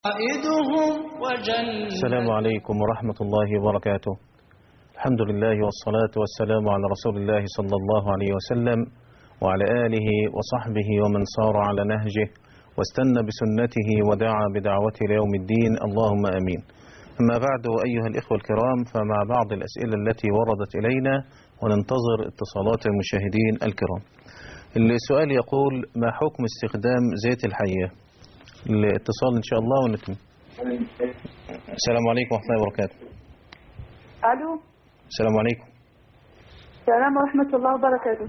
السلام عليكم ورحمة الله وبركاته. الحمد لله والصلاة والسلام على رسول الله صلى الله عليه وسلم وعلى آله وصحبه ومن صار على نهجه واستنى بسنته ودعا بدعوته ليوم الدين، اللهم أمين. أما بعد، أيها الإخوة الكرام، فمع بعض الأسئلة التي وردت إلينا وننتظر اتصالات المشاهدين الكرام. السؤال يقول: ما حكم استخدام زيت الحية؟ الاتصال إن شاء الله ونتم. السلام عليكم ورحمة الله وبركاته. ألو. السلام عليكم. السلام ورحمة الله وبركاته.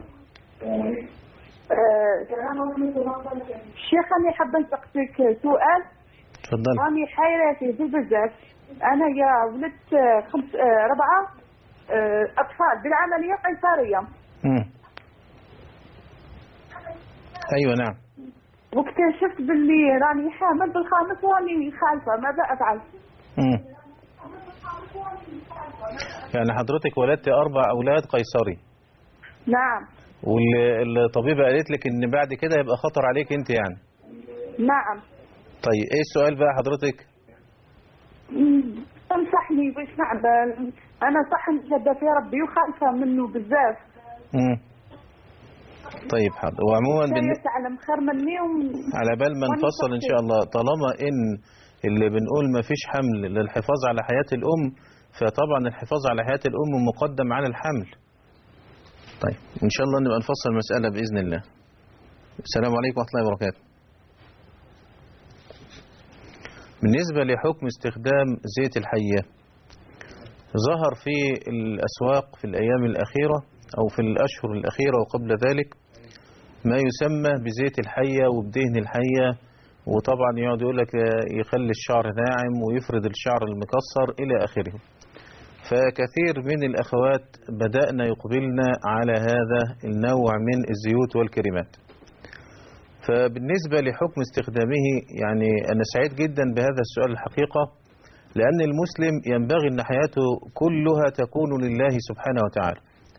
السلام ورحمة الله وبركاته. الشيخ أنا حابة نسألك سؤال. تفضل. أنا حيرة في بزاف. أنا يا ولدت 4 أطفال بالعملية قيصرية. أيوة نعم. واكتشفت باللي راني حامل بالخامس واني خايفة، ماذا أفعل؟ يعني حضرتك ولدت 4 أولاد قيصري. نعم. والطبيبة قالت لك إن بعد كده يبقى خطر عليك أنت يعني. نعم. طيب إيه السؤال بقى حضرتك؟ انصحني باش نعمل. أنا صح مشدة في ربي وخايفة منه بزاف. طيب حاضر. وعموما تعلم خير مني على بال ما نفصل ان شاء الله، طالما ان اللي بنقول ما فيش حمل للحفاظ على حياة الام، فطبعا الحفاظ على حياة الام مقدم على الحمل. طيب ان شاء الله نبقى نفصل المسألة بإذن الله. السلام عليكم ورحمة الله وبركاته. بالنسبة لحكم استخدام زيت الحية، ظهر في الأسواق في الأيام الأخيرة أو في الأشهر الأخيرة وقبل ذلك ما يسمى بزيت الحية وبدهن الحية، وطبعا يقعد يقول لك يخلي الشعر ناعم ويفرد الشعر المكسر إلى آخره. فكثير من الأخوات بدأنا يقبلنا على هذا النوع من الزيوت والكريمات. فبالنسبة لحكم استخدامه، يعني أنا سعيد جدا بهذا السؤال الحقيقة، لأن المسلم ينبغي أن حياته كلها تكون لله سبحانه وتعالى.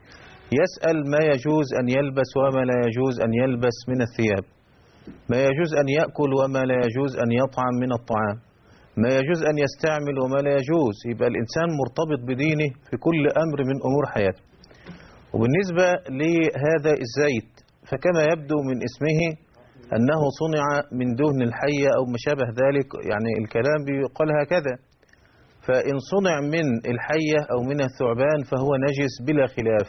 يسأل ما يجوز أن يلبس وما لا يجوز أن يلبس من الثياب، ما يجوز أن يأكل وما لا يجوز أن يطعم من الطعام، ما يجوز أن يستعمل وما لا يجوز. يبقى الإنسان مرتبط بدينه في كل أمر من أمور حياته. وبالنسبة لهذا الزيت، فكما يبدو من اسمه أنه صنع من دهن الحية أو ما شابه ذلك، يعني الكلام بيقال هكذا. فإن صنع من الحية أو من الثعبان فهو نجس بلا خلاف.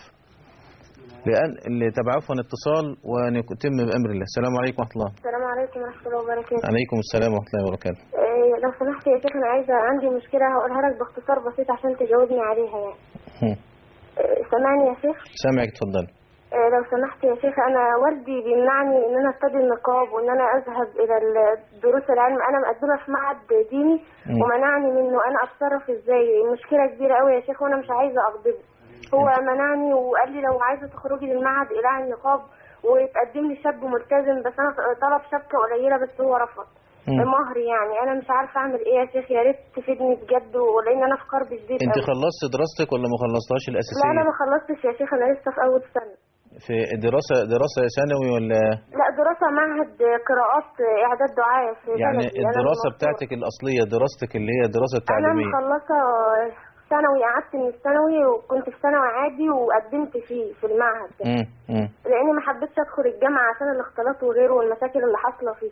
لأن اللي تبعفوا الاتصال ونتم بأمر الله. السلام عليكم ورحمة الله. السلام عليكم ورحمة الله وبركاته. عليكم السلام ورحمة الله وبركاته. لو سمحت يا شيخ، أنا عندي مشكلة هقولها لك باختصار بسيط عشان تجاوبني عليها يعني. سامعني يا شيخ؟ سامعك، اتفضل. لو سمحت يا شيخ، أنا والدي بيمنعني إن أنا أرتدي النقاب وإن أنا أذهب إلى دروس العلم. أنا مقدمة في معهد ديني ومنعني منه. أنا أتصرف إزاي؟ مشكلة كبيرة قوي يا شيخ وأنا مش عايزة أغضبه. هو منعني وقال لي لو عايزة تخرجي للمعهد إلى النقاب وتقدم لي شاب ملتزم، بس أنا طلب شبكة قليلة بس هو رفض مهر. يعني أنا مش عارفة أعمل إيه يا شيخ، يا ريت تفيدني بجد، ولأن أنا في قرب شديد. أنت خلصت دراستك ولا ما خلصتهاش الأساسية؟ لا أنا ما خلصتش يا شيخ، أنا لسه في أول سنة. في دراسة ثانوي ولا؟ لا دراسة معهد قراءات إعداد دعاية في يعني بلدي. الدراسة بتاعتك الأصلية، دراستك اللي هي دراسة تعليمية. أنا مخلصة ثانوي، قعدت من الثانوي وكنت في ثانوي عادي وقدمت في المعهد ده. لأني ما حبيتش أدخل الجامعة عشان الاختلاط وغيره والمشاكل اللي حاصلة فيه.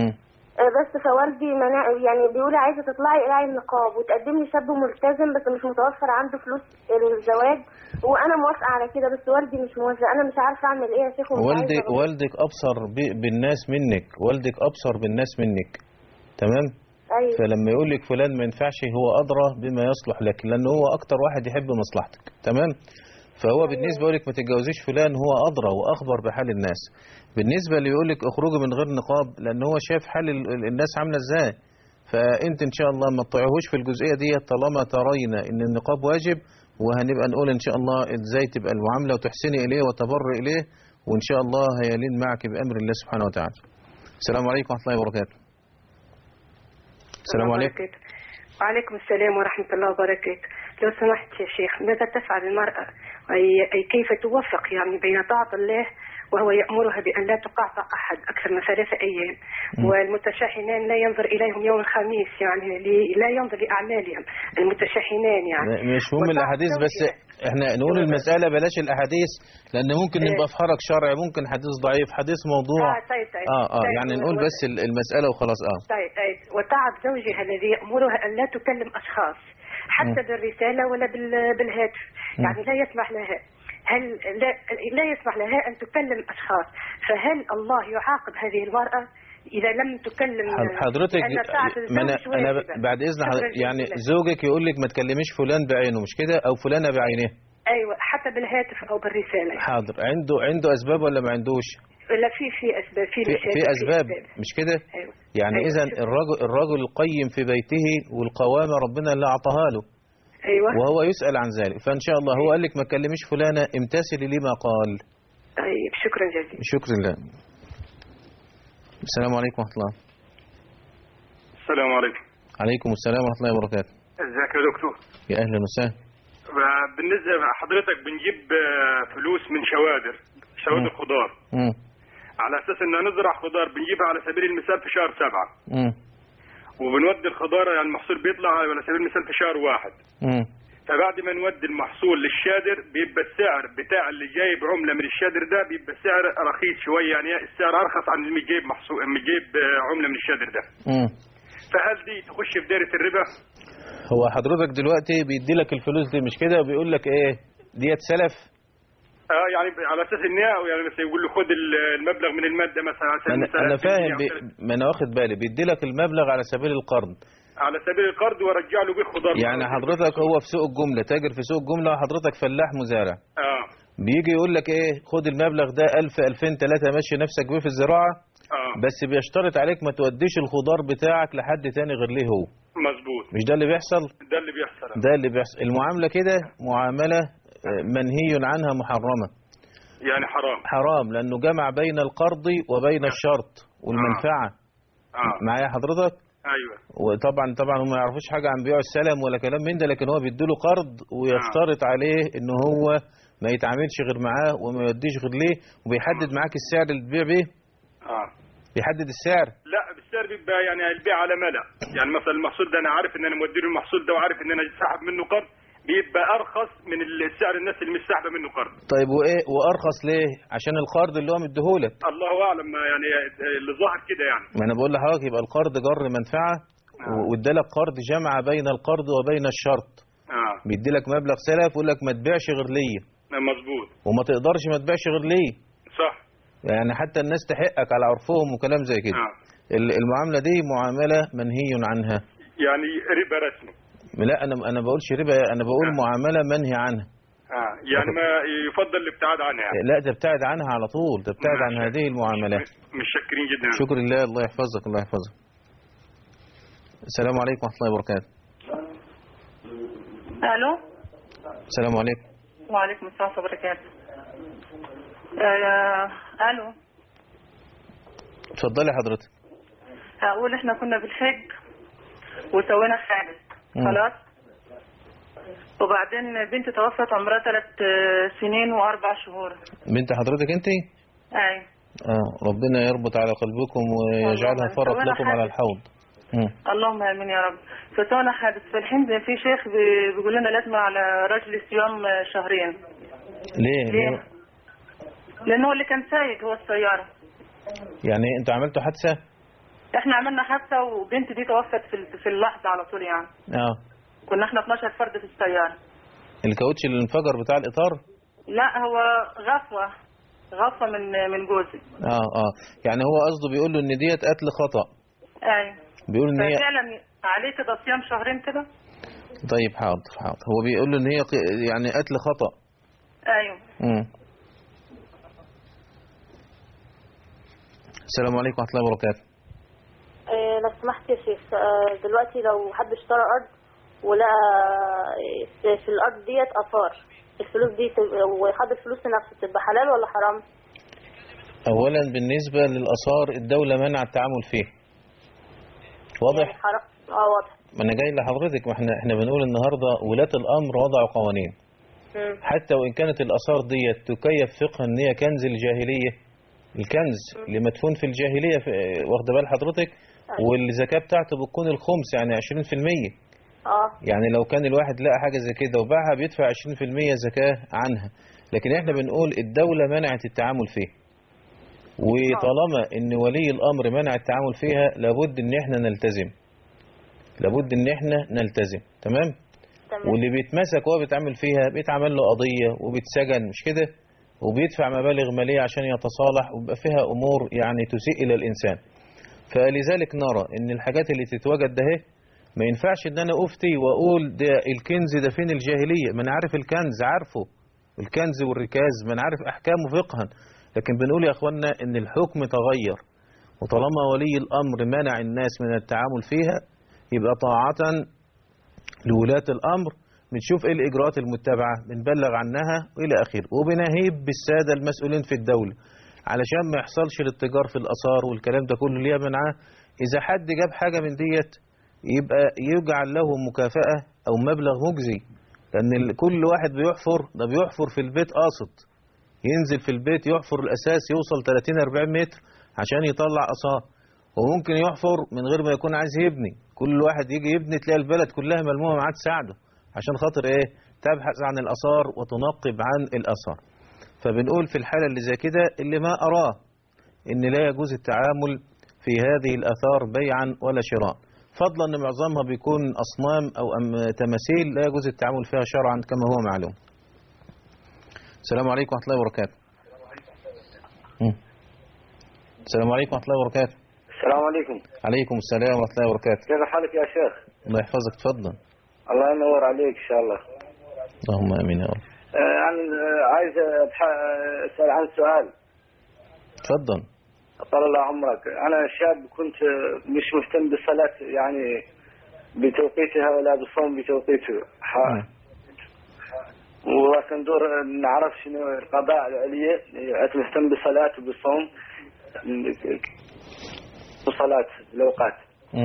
بس فوالدي يعني بيقول عايزة تطلعي إلى النقاب وتقدم لي شاب ملتزم، بس مش متوفر عنده فلوس الزواج، وأنا موافقة على كده بس والدي مش موافق. أنا مش عارفة أعمل إيه يا شيخ. والدك أبصر بالناس منك، والدك أبصر بالناس منك، تمام؟ أيوة. فلما يقول لك فلان ما ينفعش، هو أدرى بما يصلح لك، لأنه هو أكتر واحد يحب مصلحتك، تمام؟ فهو أيوة. بالنسبة يقول لك ما تتجوزيش فلان، هو أدرى وأخبر بحال الناس. بالنسبة اللي يقول لك اخرجي من غير نقاب، لأن هو شايف حال الناس عاملة إزاي. فأنت إن شاء الله ما تطيعوش في الجزئية دي طالما ترين إن النقاب واجب، وهنبقى نقول إن شاء الله إزاي تبقى المعاملة وتحسني إليه وتبر إليه، وإن شاء الله هيلين معك بأمر الله سبحانه وتعالى. السلام عليكم ورحمة الله وبركاته. السلام عليكم. وعليكم السلام ورحمة الله وبركاته. لو سمحت يا شيخ، ماذا تفعل المرأة؟ أي كيف توفق يعني بين طاعة الله وهو يأمرها بأن لا تقعقع أحد أكثر من 3 أيام، والمتشاحنان لا ينظر إليهم يوم الخميس، يعني لا ينظر لأعمالهم المتشاحنان يعني. مش مهم الأحاديث، بس احنا نقول المسألة بلاش الأحاديث، لأن ممكن نبقى في حرج شرعي، ممكن حديث ضعيف، حديث موضوع. طيب. يعني نقول بس المسألة وخلاص. طيب. وطاعة زوجها الذي يأمرها أن لا تكلم أشخاص حتى بالرسالة ولا بالهاتف، يعني لا يسمح لها، هل لا يسمح لها أن تكلم أشخاص، فهل الله يعاقب هذه المرأة إذا لم تكلم حضرتك؟ أنا بعد إذن حضرتك، يعني زوجك يقول لك ما تكلميش فلان بعينه، مش كده؟ أو فلانة بعينها. أيوة، حتى بالهاتف أو بالرسالة. حاضر. عنده أسباب ولا ما عندوش؟ لا، في أسباب، في أسباب، مش كده؟ أيوة. يعني أيوة. إذا الرجل القيم في بيته والقوامة ربنا اللي أعطاها له. أيوة. وهو يسأل عن ذلك، فإن شاء الله هو قال لك ما تكلميش فلانة، امتثلي لما قال. طيب، شكرا جزيلا. شكرا لله. السلام عليكم ورحمة الله. السلام عليكم. عليكم السلام ورحمة الله وبركاته. ازيك يا دكتور؟ يا أهلا وسهلا. بالنسبة لحضرتك بنجيب فلوس من شوادر خضار، على أساس إن نزرع خضار، بنجيبها على سبيل المثال في شهر 7، وبنودي الخضار، يعني المحصول بيطلع على سبيل المثال في شهر 1. فبعد ما نودي المحصول للشادر بيبقى السعر بتاع اللي جايب عملة من الشادر ده بيبقى سعر رخيص شوية، يعني السعر أرخص عن اللي جايب عملة من الشادر ده. فهل دي تخش في دائرة الربا؟ هو حضرتك دلوقتي بيدي لك الفلوس دي، مش كده؟ وبيقول لك ايه ديت سلف؟ يعني على اساس ان يعني مثلا يقول له خد المبلغ من الماده مثلا على سبيل المثال. انا فاهم، ما انا واخد بالي، بيدي لك المبلغ على سبيل القرض. على سبيل القرض وارجع له بيه خضار. يعني حضرتك هو في سوق الجمله، تاجر في سوق الجمله، وحضرتك فلاح مزارع. بيجي يقول لك ايه، خد المبلغ ده 1000 2000 3 مشي نفسك بيه في الزراعه. بس بيشترط عليك ما توديش الخضار بتاعك لحد تاني غير ليه هو. مظبوط. مش ده اللي بيحصل؟ ده اللي بيحصل. المعامله كده معامله منهي عنها، محرمه. يعني حرام، لانه جمع بين القرض وبين الشرط والمنفعه. معايا حضرتك؟ ايوه. وطبعا هم ما يعرفوش حاجه عن بيع السلم ولا كلام من ده، لكن هو بيديله قرض ويشترط عليه ان هو ما يتعاملش غير معاه وما يوديش غير ليه، وبيحدد معاك السعر اللي تبيع بيه. بيحدد السعر؟ لا، السعر بيبقى يعني البيع على ملأ، يعني مثلا المحصول ده انا عارف ان انا مودي له المحصول ده وعارف ان انا ساحب منه قرض، بيبقى ارخص من السعر الناس اللي مش ساحبه منه قرض. طيب وايه وارخص ليه؟ عشان القرض اللي هو مديهولك. الله اعلم، يعني اللي ظاهر كده يعني. ما انا بقول لحضرتك يبقى القرض جر منفعه، وادالك قرض جمع بين القرض وبين الشرط. بيديلك مبلغ سلف ويقول لك ما تبيعش غير ليا. مظبوط. وما تقدرش ما تبيعش غير ليا. صح. يعني حتى الناس تحقك على عرفهم وكلام زي كده. المعامله دي معامله منهي عنها. يعني ربا رسمي. لا، انا بقولش ربا، انا بقول معامله منهي عنها. يعني ما يفضل الابتعاد عنها يعني. لا، تبتعد عنها على طول، تبتعد عن هذه المعاملات. متشكرين جدا. شكرا لله، الله يحفظك الله يحفظك. السلام عليكم ورحمه الله وبركاته. الو. السلام عليكم. وعليكم السلام ورحمه الله وبركاته. الو. اتفضلي حضرتك. هقول احنا كنا بالحج وسوينا حادث خلاص، وبعدين بنتي توفت عمرها 3 سنين و4 شهور. بنت حضرتك انت؟ ايوه. ربنا يربط على قلبكم ويجعلها فرط لكم على الحوض. اللهم امين يا رب. فسوينا حادث، في الحين في شيخ بيقول لنا لازم على رجل صيام 2 شهر. ليه؟ لانه هو اللي كان سايق، هو السياره. يعني انتوا عملتوا حادثه؟ احنا عملنا حادثه وبنتي دي توفت في اللحظه على طول يعني. كنا احنا 12 فرد في السياره. الكاوتش اللي انفجر بتاع الاطار؟ لا، هو غفوه من جوزي. يعني هو قصده بيقول له ان ديت قتل خطا. ايوه. بيقول ان هي فعلا عليه كده صيام 2 شهر كده. طيب حاضر. هو بيقول له ان هي يعني قتل خطا. ايوه. السلام عليكم ورحمه الله وبركاته. لو سمحت يا شيخ، دلوقتي لو حد اشترى ارض ولقى في الارض ديت اثار، الفلوس دي وخد الفلوس لنفسه، تبقى حلال ولا حرام؟ اولا بالنسبه للاثار الدوله منع التعامل فيه. واضح؟ يعني حرام. واضح. ما انا جاي لحضرتك، ما احنا بنقول النهارده ولاة الامر وضعوا قوانين. حتى وان كانت الاثار ديت تكيف فقها ان هي كنز الجاهليه، الكنز اللي مدفون في الجاهلية واخد بال حضرتك، والزكاة بتاعته بتكون الخمس يعني 20%. يعني لو كان الواحد لقى حاجة زي كده وباعها بيدفع 20% زكاة عنها، لكن احنا بنقول الدولة منعت التعامل فيه، وطالما ان ولي الامر منع التعامل فيها لابد ان احنا نلتزم، لابد ان احنا نلتزم. تمام. واللي بيتمسك وهو بيتعامل فيها بيتعمل له قضية وبيتسجن، مش كده، وبيدفع مبالغ مالية عشان يتصالح، ويبقى فيها امور يعني تسيء الى الانسان. فلذلك نرى ان الحاجات اللي تتوجد ده ما ينفعش ان انا افتي واقول ده الكنز ده فين الجاهلية. ما انا عارف الكنز، عارفه الكنز والركاز، ما انا عارف احكامه فقها، لكن بنقول يا اخوانا ان الحكم تغير، وطالما ولي الامر منع الناس من التعامل فيها يبقى طاعة لولاة الامر بنشوف ايه الاجراءات المتبعة، بنبلغ عنها والى اخره، وبنهيب بالسادة المسؤولين في الدولة علشان ما يحصلش الاتجار في الاثار والكلام ده كله ليه منعاه. اذا حد جاب حاجة من ديت يبقى يجعل له مكافأة او مبلغ مجزي، لان كل واحد بيحفر ده بيحفر في البيت قاصد، ينزل في البيت يحفر الاساس يوصل 30-40 متر عشان يطلع اثار، وممكن يحفر من غير ما يكون عايز يبني، كل واحد يجي يبني تلاقي البلد كلها ملمومه معاه تساعده عشان خاطر ايه؟ تبحث عن الاثار وتنقب عن الاثار. فبنقول في الحاله اللي زي كده اللي ما اراه ان لا يجوز التعامل في هذه الاثار بيعا ولا شراء، فضلا ان معظمها بيكون اصنام او تماثيل لا يجوز التعامل فيها شرعا كما هو معلوم. السلام عليكم ورحمة الله وبركاته. السلام عليكم ورحمة الله وبركاته. السلام عليكم. عليكم السلام ورحمة الله وبركاته. كيف حالك يا شيخ؟ الله يحفظك، تفضل. الله ينور عليك إن شاء الله. اللهم آمين يا رب. أنا عايز أسأل عن سؤال. تفضل. طال الله عمرك. أنا شاب كنت مش مهتم بالصلاة يعني بتوقيتها ولا بالصوم بتوقيته. ولكن دور نعرف شنو القضاء العليا، مهتم بالصلاة وبالصوم وصلاة الأوقات.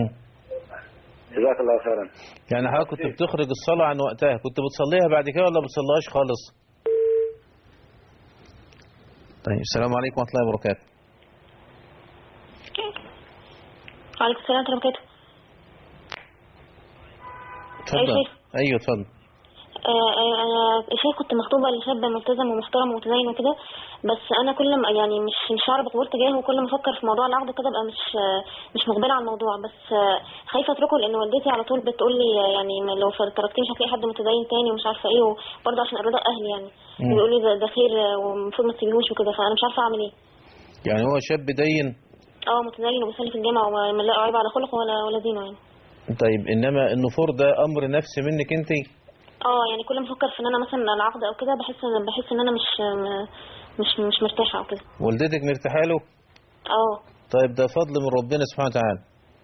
جزاك الله خيرا. يعني حضرتك كنت بتخرج الصلاة عن وقتها، كنت بتصليها بعد كده ولا بتصليهاش خالص؟ طيب السلام عليكم ورحمة الله وبركاته. وعليكم السلام ورحمة الله وبركاته. اتفضل. ايوه اتفضل. انا شيخ كنت مخطوبه لشاب ملتزم ومحترم ومتدين وكده، بس انا كل ما يعني مش عارفه بقبول تجاهه، وكل ما افكر في موضوع العقد كده ابقى مش مقبله على الموضوع، بس خايفه اتركه لان والدتي على طول بتقول لي يعني لو تركتيه مش هتلاقي حد متدين تاني ومش عارفه ايه، وبرضه عشان ارضاء اهلي يعني بيقول لي ده خير ومفروض ما تسيبيهوش وكده، فانا مش عارفه اعمل ايه. يعني هو شاب دين؟ متدين وبيصلي في الجامعه وما لا عيب على خلقه ولا دينه يعني. طيب انما النفور ده امر نفسي منك انت؟ يعني كل ما افكر في ان انا مثلا العقد او كده بحس ان انا مش مرتاحه او كده. والدتك مرتاحه له؟ طيب ده فضل من ربنا سبحانه وتعالى.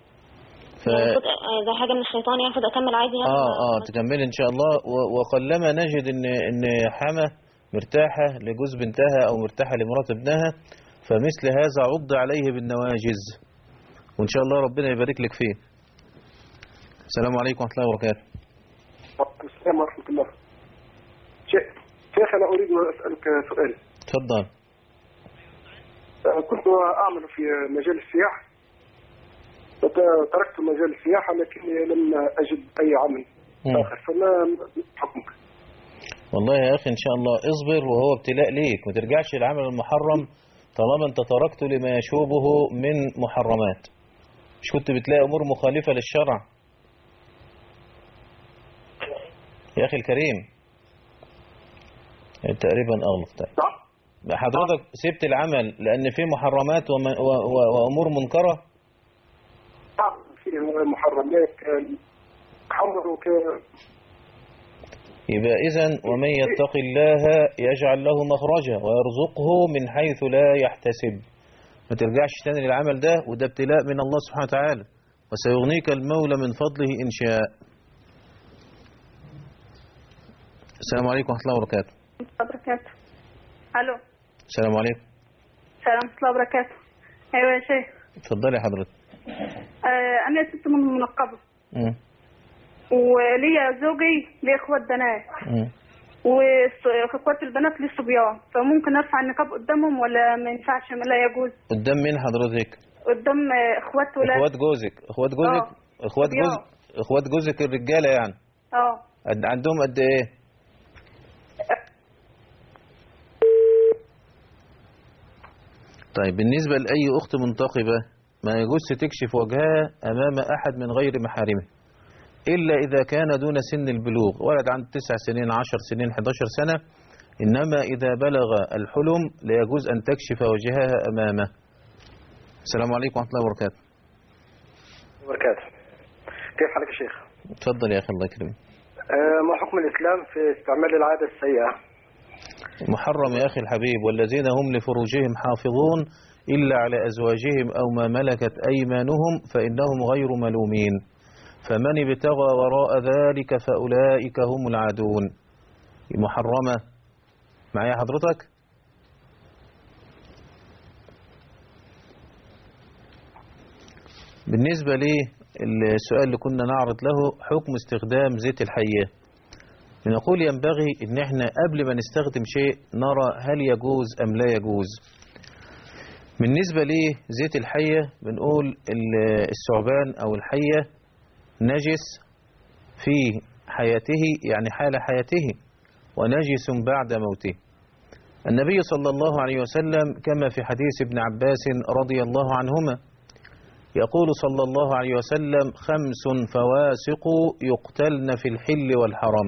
ده حاجه من الشيطان يعني، المفروض اكمل عادي يعني؟ تكملي ان شاء الله. وقلما نجد ان حما مرتاحه لجوز بنتها او مرتاحه لمرات ابنها فمثل هذا عض عليه بالنواجذ، وان شاء الله ربنا يبارك لك فيه. السلام عليكم ورحمه الله وبركاته. وعليكم السلام ورحمة الله. شيخ أنا أريد أن أسألك سؤال. تفضل. كنت أعمل في مجال السياحة، تركت مجال السياحة لكني لم أجد أي عمل آخر، فما حكمك؟ والله يا أخي إن شاء الله اصبر، وهو ابتلاء ليك، ما ترجعش للعمل المحرم طالما أنت تركته لما يشوبه من محرمات. مش كنت بتلاقي أمور مخالفة للشرع يا أخي الكريم؟ تقريبا أغلط. حضرتك سبت العمل لأن فيه محرمات وأمور منكرة؟ فيه محرمات حمر يبقى إذن ومن يتق الله يجعل له مخرجا ويرزقه من حيث لا يحتسب. ما ترجعش تاني للعمل ده، وده ابتلاء من الله سبحانه وتعالى، وسيغنيك المولى من فضله إن شاء. السلام عليكم ورحمة الله وبركاته. وبركاته. الو. السلام عليكم. السلام ورحمة الله وبركاته. ايوه يا شيخ. اتفضلي يا حضرتك. انا ست منقبة. وليا زوجي ليه اخوات بنات. واخوات البنات للصبيان، فممكن ارفع النقاب قدامهم ولا ما ينفعش؟ ما لا يجوز. قدام مين حضرتك؟ قدام اخوات ولاد. اخوات جوزك. اخوات جوزك الرجاله يعني. عندهم قد ايه؟ طيب بالنسبه لاي اخت منتقبه ما يجوز تكشف وجهها امام احد من غير محارمه إلا إذا كان دون سن البلوغ، ولد عنده 9 سنين 10 سنين 11 سنة، إنما إذا بلغ الحلم لا يجوز أن تكشف وجهها أمامه. السلام عليكم ورحمة الله وبركاته. وبركاته. كيف حالك يا شيخ؟ تفضل يا أخي الله يكرمك. ما حكم الإسلام في استعمال العادة السيئة؟ محرم يا أخي الحبيب، والذين هم لفروجهم حافظون إلا على أزواجهم أو ما ملكت أيمانهم فإنهم غير ملومين، فمن ابتغى وراء ذلك فأولئك هم العادون. محرمة. معايا حضرتك؟ بالنسبة للسؤال اللي كنا نعرض له حكم استخدام زيت الحية، بنقول ينبغي ان احنا قبل ما نستخدم شيء نرى هل يجوز ام لا يجوز. بالنسبة لزيت الحية بنقول الثعبان او الحية نجس في حياته يعني حال حياته، ونجس بعد موته. النبي صلى الله عليه وسلم كما في حديث ابن عباس رضي الله عنهما يقول صلى الله عليه وسلم 5 فواسق يقتلن في الحل والحرام.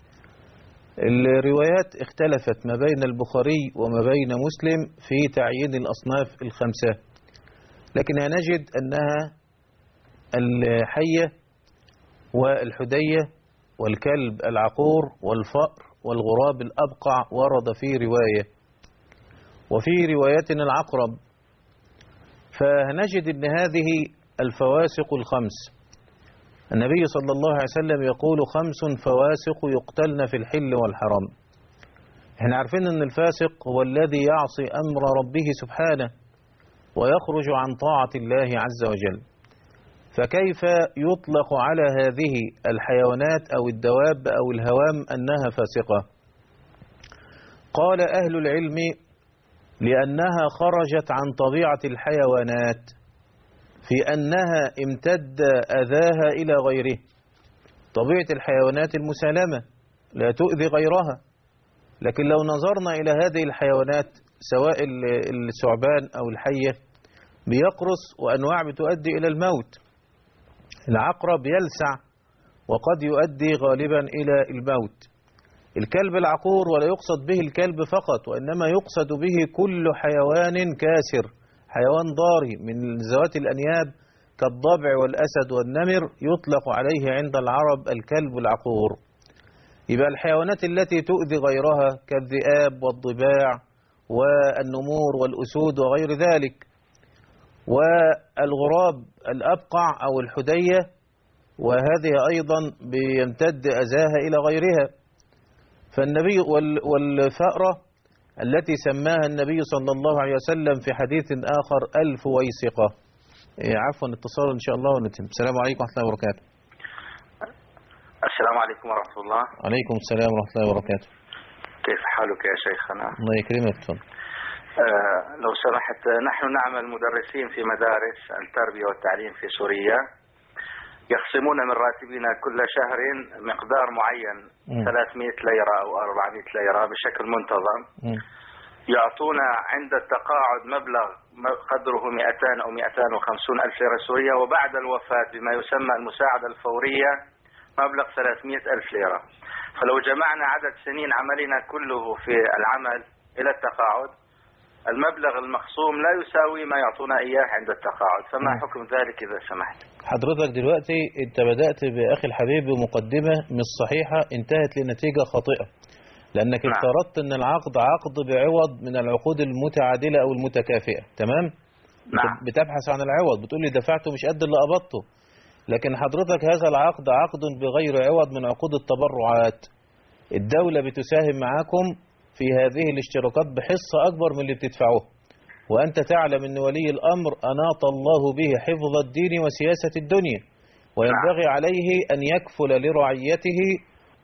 الروايات اختلفت ما بين البخاري وما بين مسلم في تعيين الأصناف 5، لكنها نجد أنها الحية والحدية والكلب العقور والفأر والغراب الأبقع ورد في رواية، وفي روايات العقرب. فنجد أن هذه الفواسق 5 النبي صلى الله عليه وسلم يقول 5 فواسق يقتلن في الحل والحرام. احنا عارفين أن الفاسق هو الذي يعصي أمر ربه سبحانه ويخرج عن طاعة الله عز وجل، فكيف يطلق على هذه الحيوانات أو الدواب أو الهوام أنها فاسقة؟ قال أهل العلم لأنها خرجت عن طبيعة الحيوانات في أنها امتد أذاها إلى غيره. طبيعة الحيوانات المسالمة لا تؤذي غيرها، لكن لو نظرنا إلى هذه الحيوانات سواء الثعبان أو الحية بيقرص وأنواع بتؤدي إلى الموت. العقرب يلسع وقد يؤدي غالبا إلى الموت. الكلب العقور ولا يقصد به الكلب فقط، وإنما يقصد به كل حيوان كاسر، حيوان ضاري من ذوات الأنياب كالضبع والأسد والنمر يطلق عليه عند العرب الكلب العقور. يبقى الحيوانات التي تؤذي غيرها كالذئاب والضباع والنمور والأسود وغير ذلك، والغراب الأبقع أو الحدية، وهذه أيضا بيمتد أذاها إلى غيرها. فالنبي والفأرة التي سماها النبي صلى الله عليه وسلم في حديث آخر 1000 ويسقة. عفوا اتصال إن شاء الله ونتم. السلام عليكم ورحمة الله وبركاته. السلام عليكم ورحمة الله. عليكم السلام ورحمة الله وبركاته. كيف حالك يا شيخنا؟ الله يكرمك. تفضل. لو سمحت، نحن نعمل مدرسين في مدارس التربية والتعليم في سوريا، يخصمون من راتبنا كل شهر مقدار معين 300 ليرة أو 400 ليرة بشكل منتظم. يعطونا عند التقاعد مبلغ قدره 200 أو 250 ألف ليرة سورية، وبعد الوفاة بما يسمى المساعدة الفورية مبلغ 300 ألف ليرة. فلو جمعنا عدد سنين عملنا كله في العمل إلى التقاعد المبلغ المخصوم لا يساوي ما يعطونا إياه عند التقاعد، فما حكم ذلك إذا سمحت؟ حضرتك دلوقتي انت بدأت بأخي الحبيب بمقدمة مش صحيحة انتهت لنتيجة خاطئة، لأنك افترضت ان العقد عقد بعوض من العقود المتعادلة أو المتكافئة. تمام؟ بتبحث عن العوض، بتقول لي دفعته مش قد اللي قبضته، لكن حضرتك هذا العقد عقد بغير عوض من عقود التبرعات. الدولة بتساهم معاكم في هذه الاشتراكات بحصة أكبر من اللي بتدفعوه، وأنت تعلم أن ولي الأمر أناط الله به حفظ الدين وسياسة الدنيا، وينبغي عليه أن يكفل لرعيته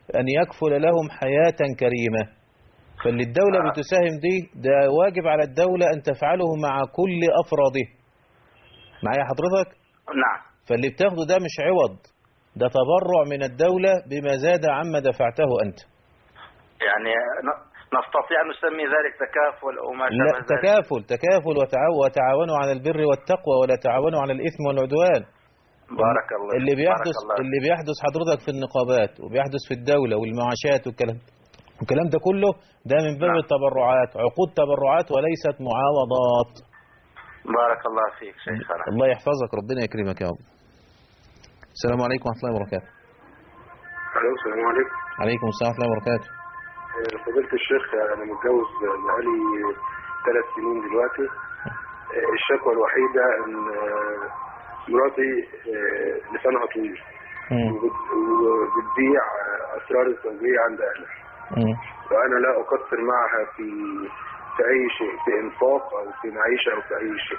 أن يكفل لهم حياة كريمة. فاللي الدولة بتساهم دي ده واجب على الدولة أن تفعله مع كل أفراده. معايا حضرتك؟ نعم. فاللي بتاخده ده مش عوض، ده تبرع من الدولة بما زاد عما دفعته أنت. يعني نستطيع أن نسمي ذلك تكافل أو ما شابه ذلك؟ لا، تكافل وتعاونوا على البر والتقوى ولا تعاونوا على الإثم والعدوان. بارك الله. اللي بيحدث حضرتك في النقابات وبيحدث في الدولة والمعاشات والكلام ده كله ده من باب التبرعات، عقود تبرعات وليست معاوضات. بارك الله فيك شيخنا. الله يحفظك، ربنا يكرمك يا رب. السلام عليكم ورحمة الله وبركاته. السلام عليكم. عليكم السلام ورحمة الله وبركاته. فضيلة الشيخ، أنا متجوز بقالي 3 سنين دلوقتي. الشكوى الوحيدة إن مراتي لسانها طويل وبتبيع أسرار الزوجية عند أهلها، وأنا لا أقصر معها في أي شيء، في إنفاق أو في معيشة أو في أي شيء.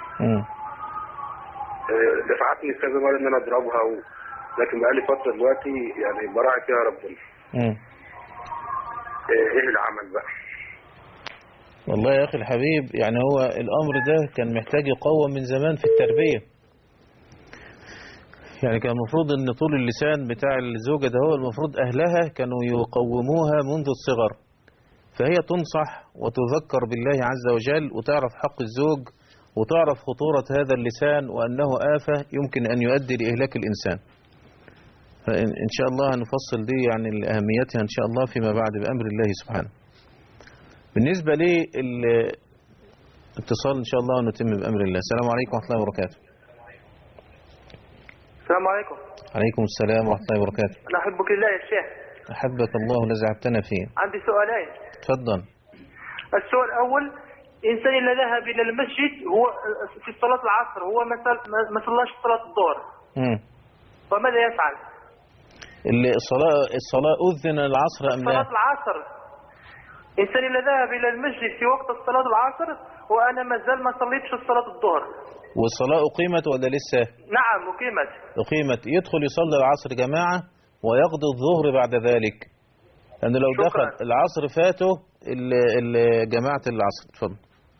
دفعتني كذا مرة إن أنا أضربها لكن بقالي فترة دلوقتي يعني براعي فيها ربنا. إيه العمل بقى؟ والله يا أخي الحبيب، يعني هو الأمر ده كان محتاج يقوم من زمان في التربية. يعني كان المفروض ان طول اللسان بتاع الزوجة ده هو المفروض اهلها كانوا يقوموها منذ الصغر، فهي تنصح وتذكر بالله عز وجل وتعرف حق الزوج وتعرف خطورة هذا اللسان وانه آفة يمكن ان يؤدي لإهلاك الانسان. فإن شاء الله هنفصل دي يعني لأهميتها إن شاء الله فيما بعد بأمر الله سبحانه. بالنسبة لي الاتصال إن شاء الله ونتم بأمر الله. السلام عليكم ورحمة الله وبركاته. السلام عليكم. عليكم السلام ورحمة الله وبركاته. أنا أحبك الله يا شيخ. أحبك الله الذي عبتنا فيه. عندي سؤالين. تفضل. السؤال الأول، إنسان إذا ذهب إلى المسجد هو في صلاة العصر هو ما صلاش صلاة الظهر. فماذا يفعل؟ الصلاة أذن العصر أم لا؟ صلاة العصر. إنسان إذا ذهب إلى المسجد في وقت الصلاة العصر وأنا ما زال ما صليتش صلاة الظهر. والصلاة أقيمت ولا لسه؟ نعم أقيمت. يدخل يصلي العصر جماعة ويقضي الظهر بعد ذلك، لأنه لو دخل العصر فاته جماعة العصر. تفضل.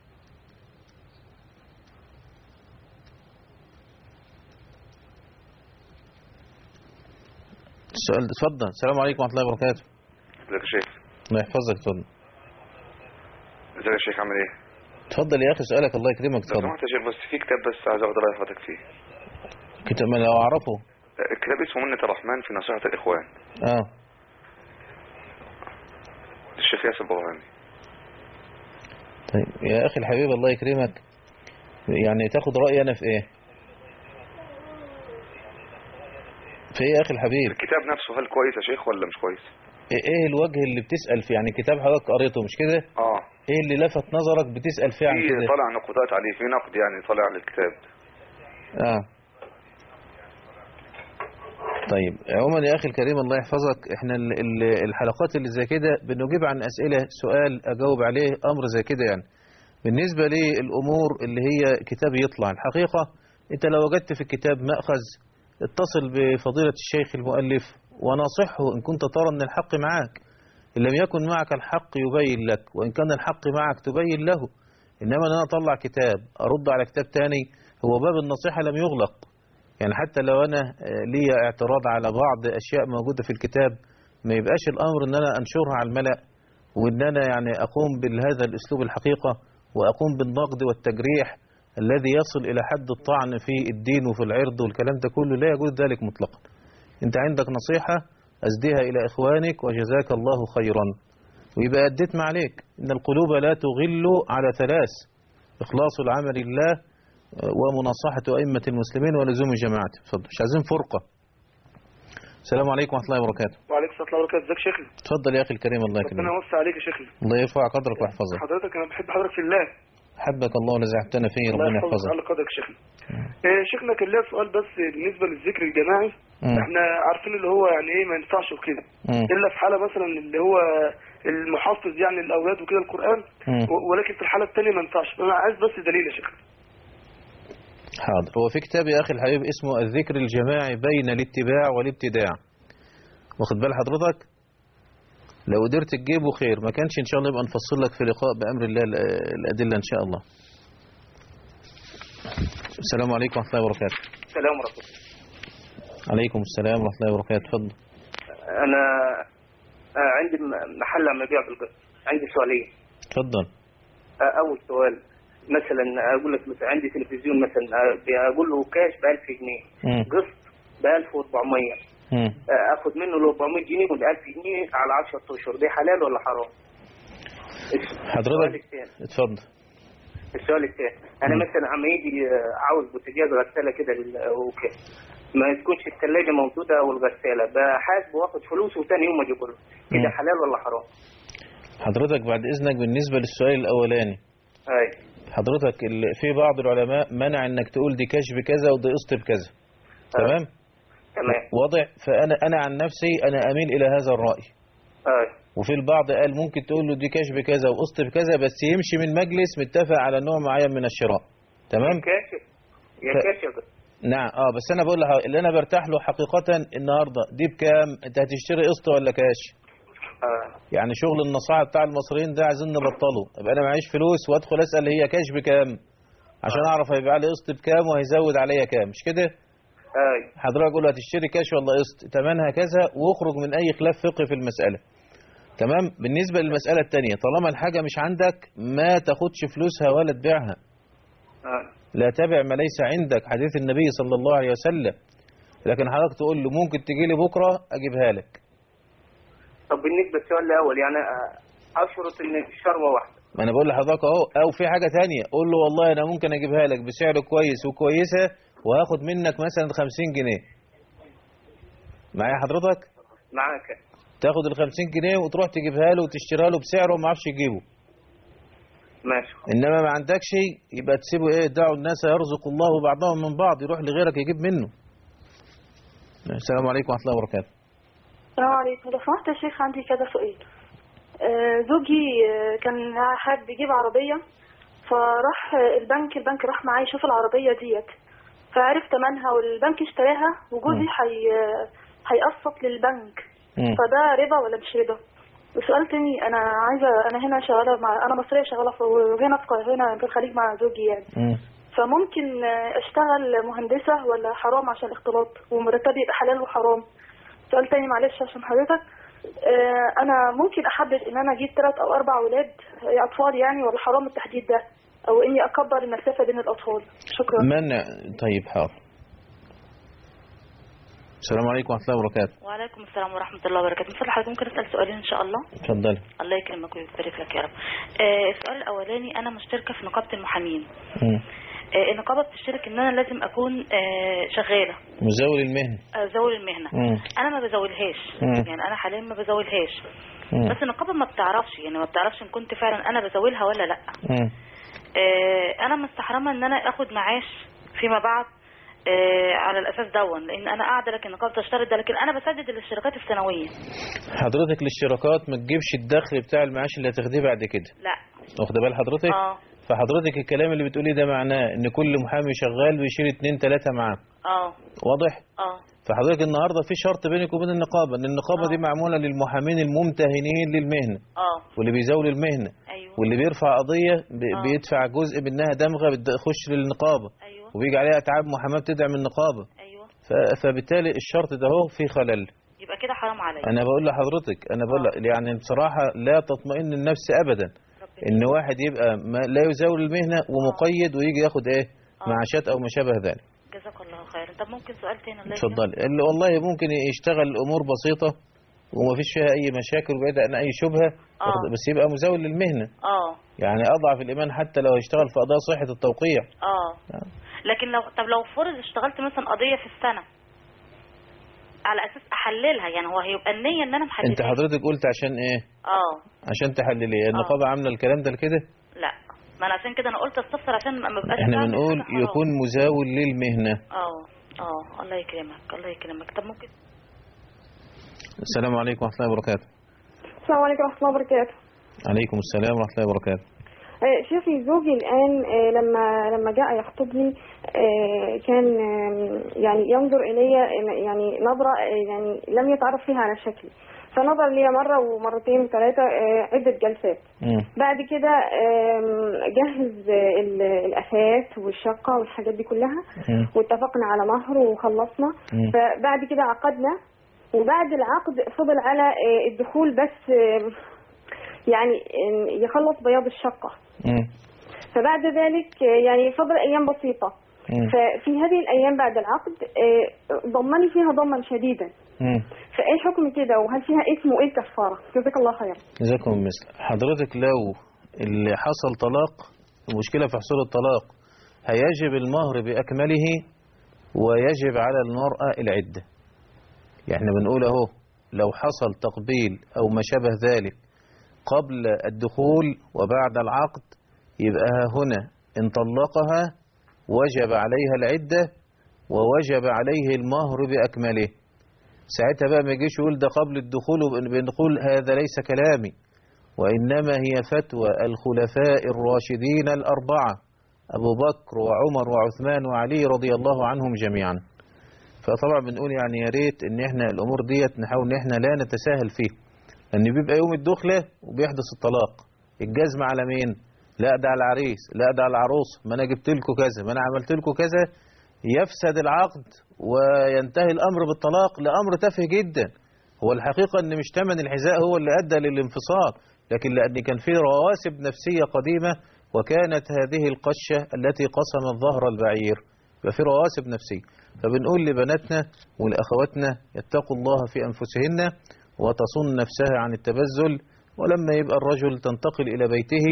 السؤال تفضل. السلام عليكم ورحمة الله وبركاته. ازيك يا شيخ؟ الله يحفظك. تفضل. ازيك يا شيخ، عامل ايه؟ تفضل يا اخي سؤالك الله يكرمك. تفضل. لو سمحت يا شيخ، بس في كتاب بس عايز اخد راي حضرتك فيه. كتاب ما لو اعرفه. كتاب اسمه منة الرحمن في نصيحة الاخوان. الشيخ ياسر برهاني. طيب يا اخي الحبيب الله يكرمك، يعني تاخد رأيي انا في ايه؟ في ايه يا اخي الحبيب؟ الكتاب نفسه هل كويس يا شيخ ولا مش كويس؟ ايه الوجه اللي بتسأل فيه؟ يعني كتاب حضرتك قريته مش كده؟ ايه اللي لفت نظرك بتسأل فيه عن كده؟ طالع نقودات عليه، في نقد يعني طالع على الكتاب. طيب عموما يا اخي الكريم الله يحفظك، احنا الحلقات اللي زي كده بنجيب عن اسئلة، سؤال اجاوب عليه، امر زي كده يعني. بالنسبة للامور اللي هي كتاب يطلع الحقيقة، انت لو وجدت في الكتاب مأخذ اتصل بفضيلة الشيخ المؤلف وناصحه إن كنت ترى أن الحق معك. إن لم يكن معك الحق يبين لك، وإن كان الحق معك تبين له. إنما أنا أطلع كتاب أرد على كتاب تاني، هو باب النصيحة لم يغلق. يعني حتى لو أنا لي اعتراض على بعض أشياء موجودة في الكتاب، ما يبقاش الأمر أن أنا أنشرها على الملأ، وأن أنا يعني أقوم بهذا الأسلوب الحقيقة، وأقوم بالنقد والتجريح الذي يصل إلى حد الطعن في الدين وفي العرض والكلام ده كله. لا يجوز ذلك مطلقا. أنت عندك نصيحة أسديها إلى إخوانك وجزاك الله خيرا، ويبقى أديت ما عليك. إن القلوب لا تغل على 3: إخلاص العمل لله، ومناصحة أئمة المسلمين، ولزوم جماعته. تفضل، مش عايزين فرقة. السلام عليكم ورحمة الله وبركاته. وعليكم السلام ورحمة الله وبركاته. ازيك يا شيخنا؟ تفضل يا أخي الكريم الله يكرمك. ربنا يوسع عليك يا شيخنا. الله يرفع قدرك ويحفظك. حضرتك أنا بحب حضرتك في الله. حبك الله الذي عبتنا فيه، ربنا يحفظك. الله قدرك يا شيخنا. شيخنا كان ليا سؤال بس بالنسبة للذكر الجماعي. احنا عارفين اللي هو يعني ايه ما ينفعش وكده، الا في حالة مثلا اللي هو المحافظ يعني الاولاد وكده القرآن، ولكن في الحالة الثانية ما ينفعش. انا عايز بس دليل يا شيخنا. حاضر. هو في كتاب يا اخي الحبيب اسمه الذكر الجماعي بين الاتباع والابتداع، واخد بال حضرتك؟ لو قدرت تجيبه خير، ما كانش إن شاء الله يبقى نفصل لك في لقاء بأمر الله الأدلة إن شاء الله. السلام عليكم ورحمة الله وبركاته. السلام ورحمة الله. عليكم السلام ورحمة الله وبركاته. اتفضل. أنا عندي محل عم ببيع بالقسط. عندي سؤالين. اتفضل. أول سؤال، مثلا أقول لك مثلا عندي تلفزيون مثلا أقول له كاش ب 1000 جنيه، قسط ب 1400، اخد منه ال 400 جنيه وال 1000 جنيه على 10 اشهر، دي حلال ولا حرام؟ حضرتك اتفضل. السؤال الثاني، انا مثلا عم يجي عاوز بوتاجاز غساله كده وكده، ما تكونش الثلاجه موجوده والغساله، بحاسبه واخد فلوسه وثاني يوم اجيب له، كده حلال ولا حرام؟ حضرتك بعد اذنك بالنسبه للسؤال الاولاني، حضرتك في بعض العلماء منع انك تقول دي كاش بكذا ودي قسط بكذا. تمام؟ تمام. واضح. فانا عن نفسي انا اميل الى هذا الراي. وفي البعض قال ممكن تقول له دي كاش بكذا وقسط بكذا، بس يمشي من مجلس متفق على نوع معين من الشراء. تمام؟ يا كاش يا قسط. نعم. بس انا بقول لك اللي انا برتاح له حقيقه النهارده، دي بكام؟ انت هتشتري قسط ولا كاش؟ يعني شغل النصاعه بتاع المصريين ده عايزين نبطله. يبقى انا معيش فلوس وادخل اسال هي كاش بكام عشان اعرف هيبقى لي قسط بكام وهيزود عليا كام، مش كده؟ حضرتك قول له هتشتري كاش ولا قسط، ثمنها كذا، واخرج من اي خلاف فقهي في المساله. تمام. بالنسبه للمساله الثانيه، طالما الحاجه مش عندك ما تاخدش فلوسها ولا تبيعها. لا تبع ما ليس عندك، حديث النبي صلى الله عليه وسلم. لكن حضرتك تقول له ممكن تجي لي بكره اجيبها لك. طب بالنسبه للسؤال الاول، يعني اشرط ان الشروه واحده. ما انا بقول لحضرتك اهو. او في حاجه ثانيه، قول له والله انا ممكن اجيبها لك بسعر كويس وكويسه وهاخد منك مثلا 50 جنيه. معايا حضرتك؟ معاك. تاخد ال 50 جنيه وتروح تجيبها له وتشتريها له بسعره وما عرفش يجيبه. ماشي. انما ما عندكش يبقى تسيبه ايه؟ دعوا الناس يرزق الله بعضهم من بعض، يروح لغيرك يجيب منه. السلام عليكم ورحمه الله وبركاته. السلام عليكم. لو سمحت يا شيخ عندي كذا سؤال. زوجي كان حابب يجيب عربية، فراح البنك راح معاه يشوف العربية ديت، فعرف ثمنها والبنك اشتراها، وجوزي هيقسط للبنك. فده ربا ولا مش ربا؟ وسؤال تاني، انا هنا شغاله انا مصريه شغاله هنا في الخليج مع زوجي يعني. فممكن اشتغل مهندسه ولا حرام عشان الاختلاط ومرتبي يبقى حلال وحرام؟ سؤال تاني معلش عشان حضرتك، انا ممكن احدد ان انا اجيب 3 أو 4 اولاد اطفال يعني، ولا حرام التحديد ده، او اني اكبر المسافه بين الاطفال؟ شكرا. منع. طيب حاضر. السلام عليكم ورحمه الله وبركاته. وعليكم السلام ورحمه الله وبركاته. مثل حضرتك ممكن اسال سؤالين ان شاء الله؟ اتفضلي. الله يكرمك ويبارك لك يا رب. السؤال الاولاني، انا مشتركه في نقابه المحامين. النقابه بتشترك ان انا لازم اكون شغاله مزاول المهنه. زاول المهنه. انا ما بزاولهاش. يعني انا حاليا ما بزاولهاش. بس النقابه ما بتعرفش، يعني ما بتعرفش ان كنت فعلا انا بزاولها ولا لا. انا مستحرمه ان انا اخد معاش فيما بعد على الاساس دون، لان انا قاعده لكن النقابه تشترط ده، لكن انا بسدد الاشتراكات السنويه. حضرتك الاشتراكات ما تجيبش الدخل بتاع المعاش اللي هتاخديه بعد كده. لا. واخده بال حضرتك؟ فحضرتك الكلام اللي بتقوليه ده معناه ان كل محامي شغال بيشيل 2 3 معاه. واضح؟ فحضرتك النهارده في شرط بينك وبين النقابه، ان النقابه دي معموله للمحامين الممتهنين للمهنه. واللي بيزاولوا المهنه. واللي بيرفع قضيه بيدفع جزء منها دمغه بتخش للنقابه. وبيجي عليها اتعاب محاماه بتدعم النقابه. فبالتالي الشرط ده هو فيه خلل. يبقى كده حرام عليا. انا بقول لحضرتك، يعني بصراحه لا تطمئن النفس ابدا ان واحد يبقى لا يزاول المهنه ومقيد ويجي ياخد ايه معاشات او ما شابه ذلك. جزاك الله خيرا. طب ممكن سؤال تاني؟ اتفضل. والله ممكن يشتغل امور بسيطه وما فيش فيها اي مشاكل وبعيد عن اي شبهه، بس يبقى مزاول للمهنه. يعني اضعف الايمان حتى لو يشتغل في قضايا صحه التوقيع. لكن لو فرض اشتغلت مثلا قضيه في السنه على اساس احللها، يعني هو هيبقى النيه ان انا محللها. انت حضرتك قلت عشان ايه؟ عشان تحللي. النقابه عامله الكلام ده لكده؟ لا، ما انا عشان كده انا قلت استفسر عشان ما ابقاش. احنا بنقول يكون مزاول للمهنه. الله يكرمك الله يكرمك. طب ممكن. السلام عليكم ورحمه الله وبركاته. السلام عليكم ورحمه الله وبركاته. عليكم السلام ورحمه الله وبركاته. شيخي زوجي الآن لما جاء يخطبني كان يعني ينظر إلي يعني نظرة يعني لم يتعرف فيها على شكلي، فنظر لي مرة ومرتين وثلاثة عدة جلسات. بعد كده جهز الأثاث والشقة والحاجات دي كلها واتفقنا على مهر وخلصنا. فبعد كده عقدنا، وبعد العقد فضل على الدخول بس يعني يخلص بياض الشقة. فبعد ذلك يعني فضل أيام بسيطة. ففي هذه الأيام بعد العقد ضمني فيها ضما شديدا. فايه حكم كده، وهل فيها اسم وايه الكفاره؟ جزاك الله خير. جزاكم مثل حضرتك. لو اللي حصل طلاق، المشكله في حصول الطلاق، هيجب المهر باكمله ويجب على المراه العده. يعني بنقول اهو لو حصل تقبيل او ما شابه ذلك قبل الدخول وبعد العقد، يبقى هنا ان طلقها وجب عليها العده ووجب عليه المهر باكمله. ساعتها بقى ما يجيش يقول ده قبل الدخول، بنقول هذا ليس كلامي، وإنما هي فتوى الخلفاء الراشدين الأربعة أبو بكر وعمر وعثمان وعلي رضي الله عنهم جميعا. فطبعا بنقول يعني يا ريت إن احنا الأمور ديت نحاول إن احنا لا نتساهل فيه، لأن بيبقى يوم الدخلة وبيحدث الطلاق. الجزم على مين؟ لا ده على العريس، لا ده على العروس، ما أنا جبت لكم كذا، ما أنا عملت لكم كذا. يفسد العقد وينتهي الأمر بالطلاق لأمر تافه جدا. هو الحقيقة أن مش ثمن الحذاء هو اللي أدى للانفصال، لكن لأن كان فيه رواسب نفسية قديمة، وكانت هذه القشة التي قسمت ظهر البعير، ففي رواسب نفسية. فبنقول لبناتنا ولأخواتنا يتقوا الله في أنفسهن وتصن نفسها عن التبذل، ولما يبقى الرجل تنتقل إلى بيته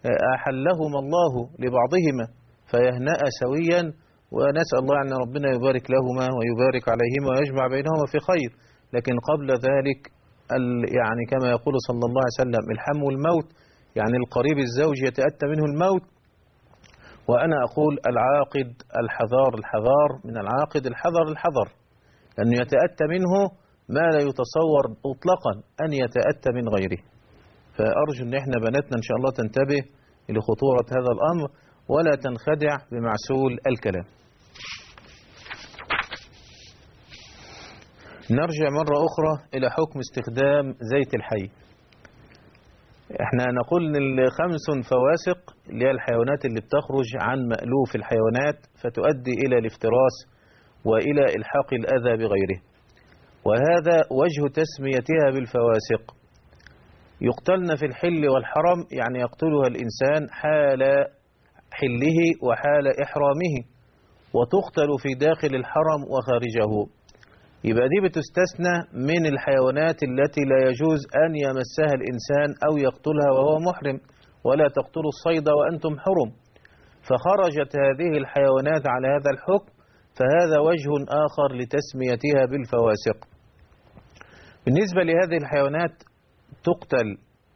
أحلهما الله لبعضهما فيهنأ سويا، ونسأل الله أن ربنا يبارك لهما ويبارك عليهما ويجمع بينهما في خير. لكن قبل ذلك يعني كما يقول صلى الله عليه وسلم الحم والموت، يعني القريب الزوج يتأتى منه الموت. وأنا أقول العاقد الحذار الحذار من العاقد الحذر الحذر، لأنه يتأتى منه ما لا يتصور مطلقا أن يتأتى من غيره. فأرجو أن احنا بناتنا إن شاء الله تنتبه لخطورة هذا الأمر ولا تنخدع بمعسول الكلام. نرجع مرة أخرى إلى حكم استخدام زيت الحي. احنا نقول ان ال5 فواسق اللي هي الحيوانات اللي بتخرج عن مألوف الحيوانات فتؤدي إلى الافتراس وإلى إلحاق الأذى بغيره، وهذا وجه تسميتها بالفواسق. يقتلن في الحل والحرم، يعني يقتلها الإنسان حال حله وحال إحرامه، وتقتل في داخل الحرم وخارجه. يبقى دي بتستثنى من الحيوانات التي لا يجوز أن يمسها الإنسان أو يقتلها وهو محرم، ولا تقتلوا الصيد وأنتم حرم. فخرجت هذه الحيوانات على هذا الحكم، فهذا وجه آخر لتسميتها بالفواسق. بالنسبة لهذه الحيوانات تقتل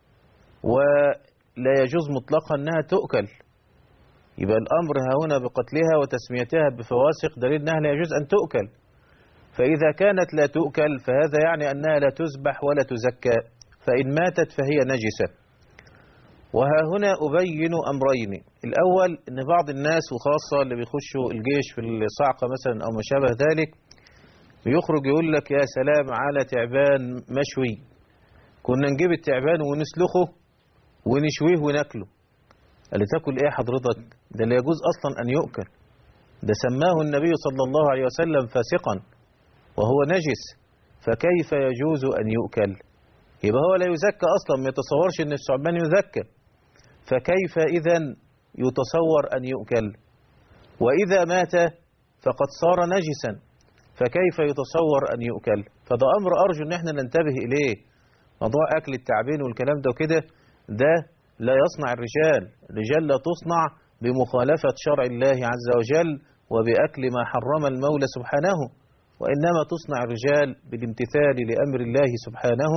ولا يجوز مطلقا أنها تؤكل، يبقى الأمر هنا بقتلها وتسميتها بفواسق دليل أنها لا يجوز أن تؤكل. فإذا كانت لا تؤكل فهذا يعني أنها لا تذبح ولا تزكى، فإن ماتت فهي نجسة. وها هنا أبين أمرين. الأول أن بعض الناس وخاصة اللي بيخشوا الجيش في الصعقة مثلا أو ما شابه ذلك بيخرج يقول لك يا سلام على تعبان مشوي، كنا نجيب التعبان ونسلخه ونشويه وناكله. قال تاكل ايه حضرتك؟ ده لا يجوز أصلا أن يؤكل، ده سماه النبي صلى الله عليه وسلم فاسقا وهو نجس، فكيف يجوز أن يؤكل؟ يبقى هو لا يزكى أصلا، ما يتصورش أن الثعبان يزكى، فكيف إذن يتصور أن يؤكل؟ وإذا مات فقد صار نجسا، فكيف يتصور أن يؤكل؟ فده أمر أرجو أن احنا ننتبه إليه. موضوع أكل التعبين والكلام ده وكده ده لا يصنع الرجال لا تصنع بمخالفة شرع الله عز وجل وبأكل ما حرم المولى سبحانه، وإنما تصنع الرجال بالامتثال لأمر الله سبحانه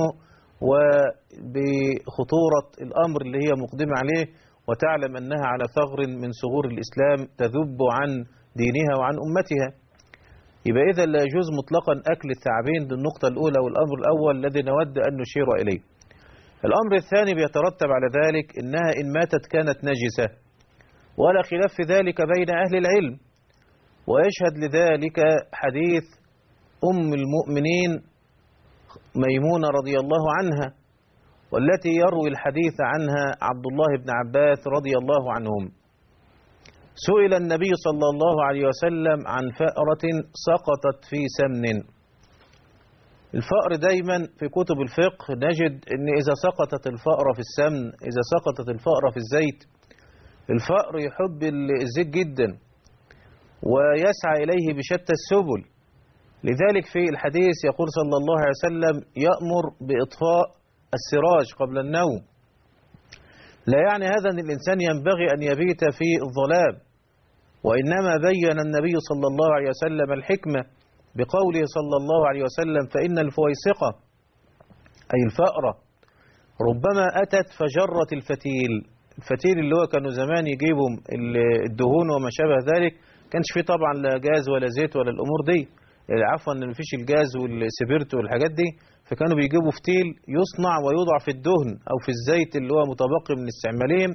وبخطورة الأمر اللي هي مقدمة عليه، وتعلم أنها على ثغر من ثغور الإسلام تذب عن دينها وعن أمتها. يبقى إذا لا يجوز مطلقا أكل الثعابين، دي النقطة الأولى والأمر الأول الذي نود أن نشير إليه. الأمر الثاني بيترتب على ذلك إنها إن ماتت كانت نجسة، ولا خلاف في ذلك بين أهل العلم. ويشهد لذلك حديث أم المؤمنين ميمونة رضي الله عنها، والتي يروي الحديث عنها عبد الله بن عباس رضي الله عنهم. سئل النبي صلى الله عليه وسلم عن فأرة سقطت في سمن. الفأر دايما في كتب الفقه نجد أن إذا سقطت الفأرة في السمن، إذا سقطت الفأرة في الزيت، الفأر يحب الزيت جدا ويسعى إليه بشتى السبل. لذلك في الحديث يقول صلى الله عليه وسلم يأمر بإطفاء السراج قبل النوم. لا يعني هذا أن الإنسان ينبغي أن يبيت في الظلام، وإنما بين النبي صلى الله عليه وسلم الحكمة بقوله صلى الله عليه وسلم فإن الفويسقة أي الفأرة ربما أتت فجرت الفتيل. الفتيل اللي هو كانوا زمان يجيبوا الدهون وما شابه ذلك، كانش فيه طبعا لا جاز ولا زيت ولا الأمور دي، عفوا ان مفيش الجاز والسبيرت والحاجات دي، فكانوا بيجيبوا فتيل يصنع ويوضع في الدهن أو في الزيت اللي هو متبقي من استعمالهم،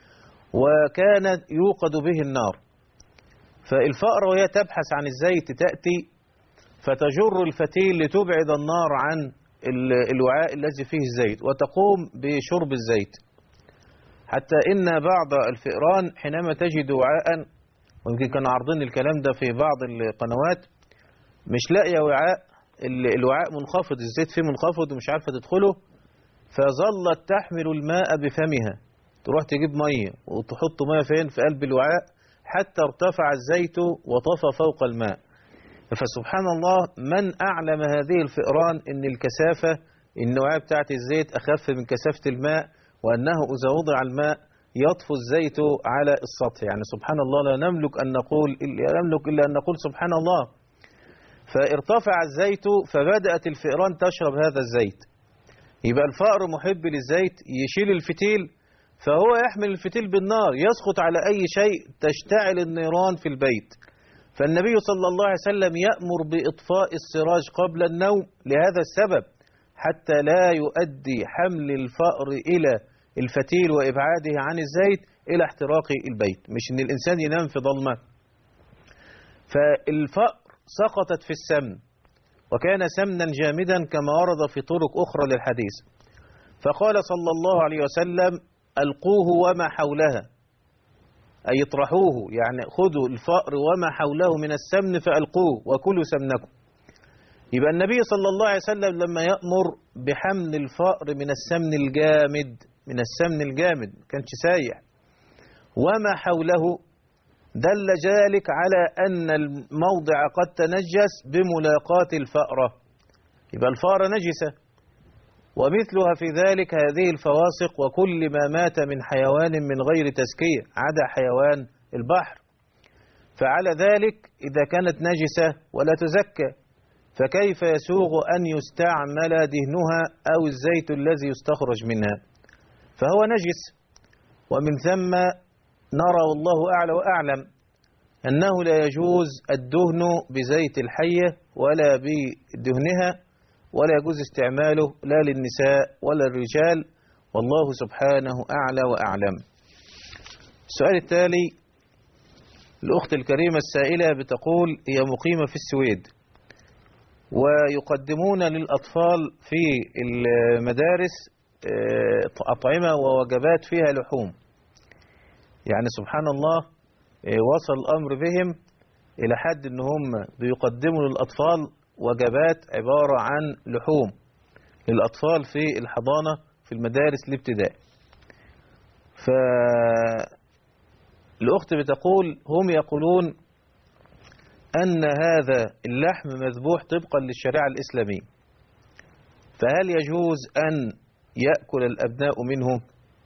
وكان يوقد به النار. فالفأرة وهي تبحث عن الزيت تأتي فتجر الفتيل لتبعد النار عن الوعاء الذي فيه الزيت وتقوم بشرب الزيت. حتى إن بعض الفئران حينما تجد وعاء، ويمكن كانوا عارضين الكلام ده في بعض القنوات، مش لاقيه وعاء، الوعاء منخفض، الزيت فيه منخفض ومش عارفه تدخله، فظلت تحمل الماء بفمها، تروح تجيب ميه وتحط ميه فين؟ في قلب الوعاء، حتى ارتفع الزيت وطفى فوق الماء. فسبحان الله، من أعلم هذه الفئران ان الكثافه، النوعيه بتاعت الزيت اخف من كثافه الماء، وانه اذا وضع الماء يطفو الزيت على السطح. يعني سبحان الله، لا نملك الا ان نقول سبحان الله. فارتفع الزيت فبدأت الفئران تشرب هذا الزيت. يبقى الفأر محب للزيت، يشيل الفتيل، فهو يحمل الفتيل بالنار، يسقط على أي شيء تشتعل النيران في البيت. فالنبي صلى الله عليه وسلم يأمر بإطفاء السراج قبل النوم لهذا السبب، حتى لا يؤدي حمل الفأر إلى الفتيل وإبعاده عن الزيت إلى احتراق البيت، مش إن الإنسان ينام في ظلمة. فالفأر سقطت في السمن، وكان سمنا جامدا كما ورد في طرق أخرى للحديث. فقال صلى الله عليه وسلم ألقوه وما حولها، أي اطرحوه، يعني خذوا الفأر وما حوله من السمن فألقوه وكلوا سمنكم. يبقى النبي صلى الله عليه وسلم لما يأمر بحمل الفأر من السمن الجامد، كانش سايح، وما حوله، دل ذلك على أن الموضع قد تنجس بملاقاة الفأرة. يبقى الفأرة نجسة، ومثلها في ذلك هذه الفواسق وكل ما مات من حيوان من غير تزكية عدا حيوان البحر. فعلى ذلك إذا كانت نجسة ولا تزكى، فكيف يسوغ أن يستعمل دهنها أو الزيت الذي يستخرج منها؟ فهو نجس. ومن ثم نرى والله أعلى وأعلم أنه لا يجوز الدهن بزيت الحية ولا بدهنها، ولا يجوز استعماله لا للنساء ولا الرجال، والله سبحانه أعلى وأعلم. السؤال التالي، الأخت الكريمة السائلة بتقول هي مقيمة في السويد، ويقدمون للأطفال في المدارس أطعمة ووجبات فيها لحوم. يعني سبحان الله، وصل الأمر بهم إلى حد إن هم بيقدموا للأطفال وجبات عبارة عن لحوم للأطفال في الحضانة في المدارس الابتدائية. فالأخت بتقول هم يقولون أن هذا اللحم مذبوح طبقا للشريعة الإسلامية، فهل يجوز أن يأكل الأبناء منه؟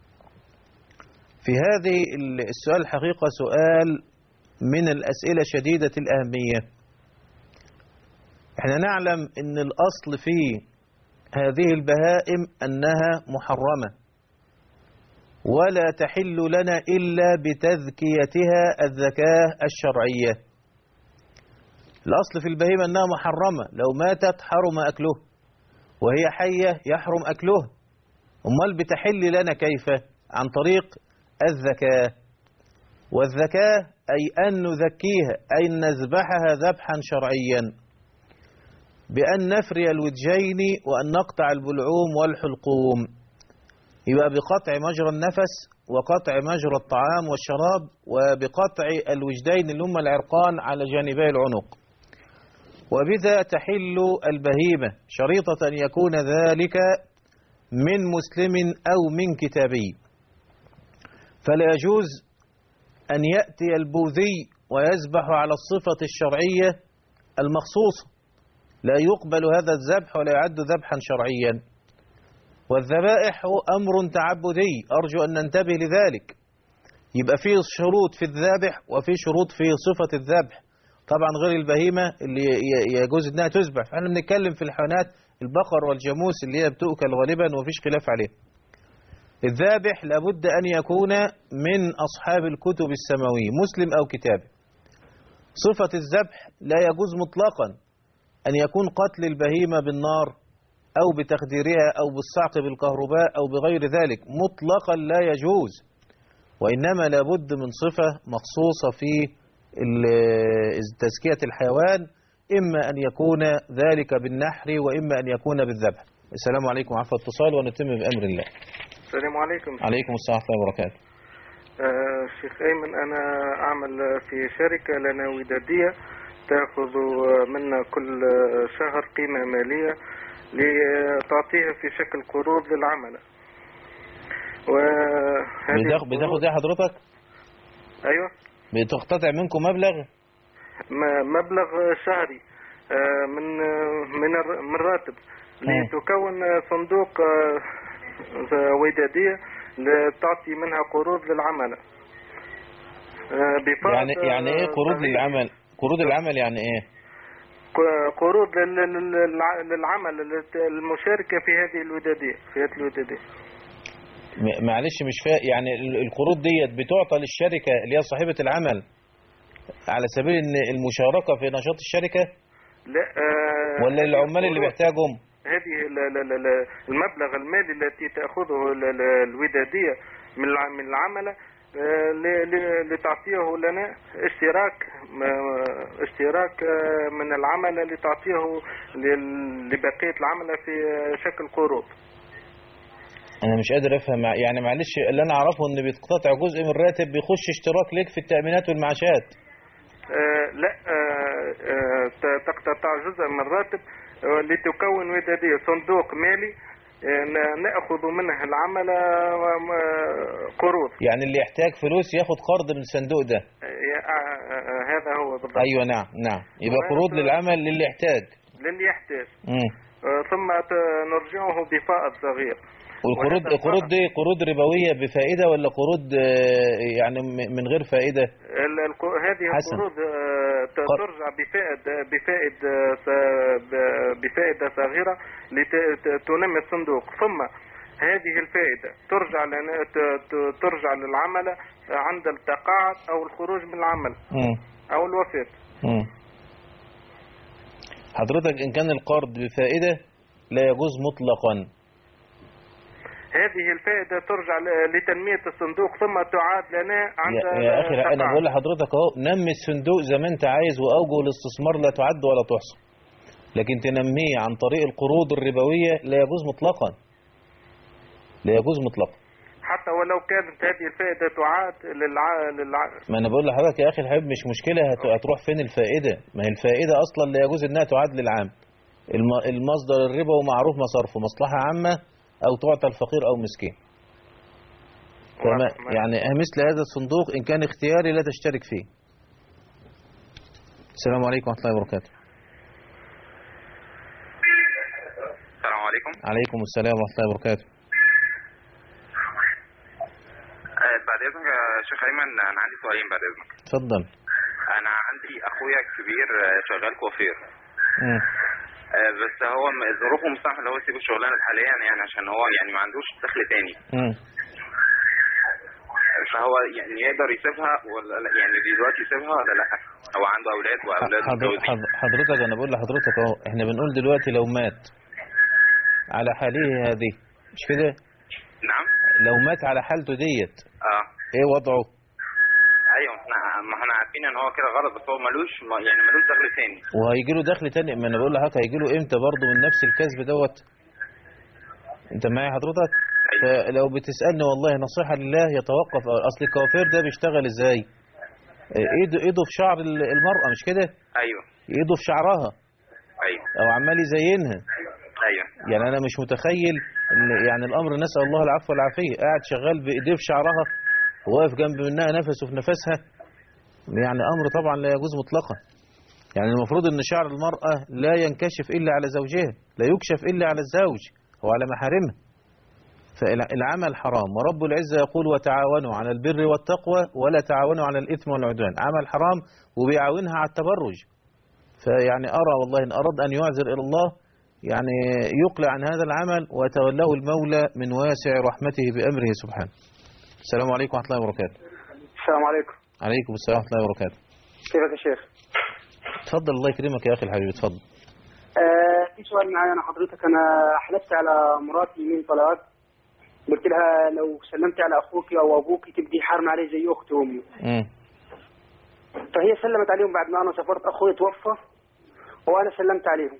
في هذه السؤال حقيقة سؤال من الأسئلة شديدة الأهمية. احنا نعلم أن الأصل في هذه البهائم أنها محرمة، ولا تحل لنا إلا بتذكيتها الذكاة الشرعية. الأصل في البهيمة أنها محرمة، لو ماتت حرم أكله، وهي حية يحرم أكله. أمال بتحل لنا كيف؟ عن طريق الذكاة. والذكاة أي أن نذكيها، أي نذبحها ذبحا شرعيا بأن نفري الودجين وأن نقطع البلعوم والحلقوم، يبقى بقطع مجرى النفس وقطع مجرى الطعام والشراب وبقطع الوجدين اللي هم العرقان على جانبي العنق، وبذا تحل البهيمة شريطة أن يكون ذلك من مسلم أو من كتابي. فلا يجوز أن يأتي البوذي ويذبح على الصفة الشرعية المخصوصة، لا يقبل هذا الذبح ولا يعد ذبحا شرعيا. والذبائح أمر تعبدي، أرجو أن ننتبه لذلك. يبقى فيه شروط في الذبح وفي شروط في صفة الذبح، طبعا غير البهيمة اللي يجوز أنها تذبح. احنا بنتكلم في الحيوانات البقر والجاموس اللي هي بتؤكل غالبا ومفيش خلاف عليه. الذابح لابد أن يكون من أصحاب الكتب السماوية، مسلم أو كتابي. صفة الذبح لا يجوز مطلقا أن يكون قتل البهيمة بالنار أو بتخديرها أو بالصعق بالكهرباء أو بغير ذلك، مطلقا لا يجوز، وإنما لابد من صفة مخصوصة في تزكية الحيوان، إما أن يكون ذلك بالنحر وإما أن يكون بالذبح. السلام عليكم وعفو اتصال ونتم بأمر الله. السلام عليكم. عليكم السلام ورحمة الله وبركاته. شيخ أيمن، أنا أعمل في شركة لنا ودادية تأخذ منا كل شهر قيمة مالية لتعطيها في شكل قروض للعمل. بتاخد ايه حضرتك؟ ايوه، بتقتطع منكم مبلغ شهري من راتب لتكون صندوق ودادية لتعطي منها قروض للعمل. يعني ايه قروض للعمل؟ قروض العمل يعني ايه؟ قروض للعمل المشاركة في هذه الودادية، في هذه الودادية. معلش مش فاهم، يعني القروض ديت بتعطى للشركة اللي هي صاحبة العمل على سبيل ان المشاركة في نشاط الشركة؟ لا. ولا للعمال اللي بيحتاجهم؟ هذه المبلغ المالي التي تأخذه الودادية من العمل لتعطيه لنا اشتراك من العمل لتعطيه لبقية العمل في شكل قروض. انا مش قادر افهم، يعني معلش اللي انا اعرفه ان بيتقطع جزء من الراتب بيخش اشتراك ليك في التأمينات والمعاشات. لا، تقتطع جزء من الراتب لتكون ودادية صندوق مالي نأخذ منه العمل قروض. يعني اللي يحتاج فلوس ياخد قرض من الصندوق ده. هذا هو بالضبط. ايوه نعم يبقى قروض للعمل للي يحتاج. ثم نرجعه بفائض صغير. والقروض دي قروض ربوية بفائدة ولا قروض يعني من غير فائدة؟ هذه القروض ترجع بفائدة صغيرة لتنمي الصندوق، ثم هذه الفائدة ترجع للعمل عند التقاعد أو الخروج من العمل أو الوفاة. حضرتك إن كان القرض بفائدة لا يجوز مطلقا. هذه الفائدة ترجع لتنمية الصندوق ثم تعاد لنا عند يا أخي أنا بقول لحضرتك أهو، نمي الصندوق زي ما أنت عايز، وأوجه الاستثمار لا تعد ولا تحصى، لكن تنميه عن طريق القروض الربوية لا يجوز مطلقا، لا يجوز مطلقا. حتى ولو كانت هذه الفائدة تعاد ما أنا بقول لحضرتك يا أخي الحبيب مش مشكلة هتروح فين الفائدة، ما هي الفائدة أصلا لا يجوز إنها تعاد للعام. المصدر الربوي معروف مصرفه مصلحة عامة أو تعطى الفقير أو مسكين. يعني مثل هذا الصندوق إن كان اختياري لا تشترك فيه. السلام عليكم ورحمة الله وبركاته. السلام عليكم. عليكم السلام ورحمة الله وبركاته. بعد إذنك يا شيخ أيمن، أنا عندي سؤالين بعد إذنك. اتفضل. أنا عندي أخويا الكبير شغال كوافير. بس هو ظروفه مستحمل هو يسيب الشغلانه حاليا، يعني عشان هو يعني ما عندوش دخل تاني. فهو يعني يقدر يسيبها ولا لا؟ يعني دلوقتي يسيبها ولا لا؟ هو عنده اولاد واولاد متجوزين. حضرتك انا بقول لحضرتك اهو، احنا بنقول دلوقتي لو مات على حاله هذه، مش كده؟ لو مات على حالته ديت ايه وضعه؟ ايوه ما احنا عارفين ان هو كده غلط، بس هو ملوش دخل تاني. وهيجي له دخل تاني، ما انا بقول لحضرتك هيجي له امتى برضه من نفس الكسب دوت. انت معايا حضرتك؟ فلو بتسالني والله نصيحه لله يتوقف. اصل الكوافير ده بيشتغل ازاي؟ ايده في شعر المرأة مش كده؟ ايوه ايده في شعرها. ايوه او عمال يزينها. ايوه يعني انا مش متخيل يعني الامر نسأل الله العفو والعافية، قاعد شغال بايديه في شعرها وواقف جنب منها نفسه في نفسها. يعني امر طبعا لا يجوز مطلقا. يعني المفروض ان شعر المرأة لا ينكشف الا على زوجها، لا يكشف الا على الزوج وعلى محارمه. فالعمل حرام، ورب العزة يقول وتعاونوا على البر والتقوى ولا تعاونوا على الإثم والعدوان. عمل حرام وبيعاونها على التبرج. فيعني أرى والله إن أراد أن يعذر إلى الله يعني يقلع عن هذا العمل ويتولاه المولى من واسع رحمته بأمره سبحانه. السلام عليكم ورحمة الله وبركاته. السلام عليكم. عليكم السلام ورحمة الله وبركاته. كيفك يا شيخ؟ اتفضل الله يكرمك يا أخي الحبيب اتفضل. في سؤال معايا أنا حضرتك. أنا حلفت على مراتي من طلاق، قلت لها لو سلمت على اخوك او ابوك تبدي حارم علي زي اختي وامي. فهي سلمت عليهم بعد ما انا سافرت، اخوي توفى وانا سلمت عليهم.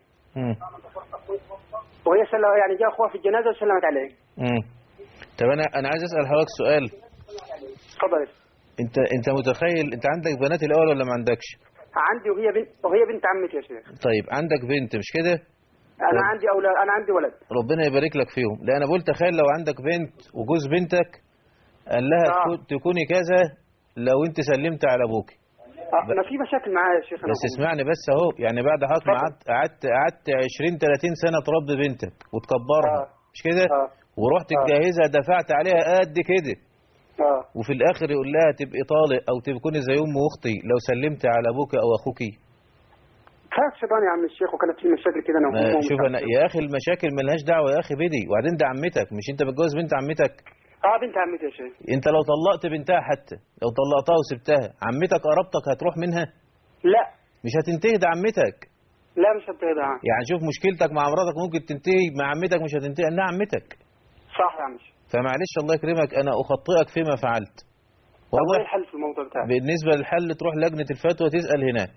وهي يعني جاء اخوها في الجنازه وسلمت عليه. طب انا عايز اسال حضرتك سؤال. اتفضل. انت متخيل انت عندك بنات الاول ولا ما عندكش؟ عندي وهي بنت عمتي يا شيخ. طيب عندك بنت مش كده؟ انا عندي اولاد، انا عندي ولد. ربنا يبارك لك فيهم. لا انا بقول تخيل لو عندك بنت وجوز بنتك قال لها تكوني كذا لو انت سلمت على ابوك. ما في مشاكل معايا يا شيخ. بس اسمعني بس اهو، يعني بعد حضرتك ما قعدت 20 30 سنه تربي بنتك وتكبرها مش كده؟ ورحت تجهزها دفعت عليها قد كده. وفي الاخر يقول لها تبقي طالق او تكوني زي ام واختي لو سلمت على ابوك او اخوكي. خاف شيطان يا عم الشيخ، وكانت في مشاكل كده انا وامي. شوف انا يا اخي المشاكل ملهاش دعوه يا اخي بدي، وبعدين ده عمتك، مش انت متجوز بنت عمتك؟ بنت عمتي يا شيخ. انت لو طلقت بنتها، حتى لو طلقتها وسبتها، عمتك قرابتك هتروح منها؟ لا مش هتنتهي، ده عمتك. لا مش هتنتهي ده. يعني شوف مشكلتك مع مراتك ممكن تنتهي، مع عمتك مش هتنتهي انها عمتك. صح يا عم. فمعلش الله يكرمك انا اخطئك فيما فعلت. والله الحل في الموضوع بتاعك. بالنسبه للحل تروح لجنه الفتوى تسال هناك.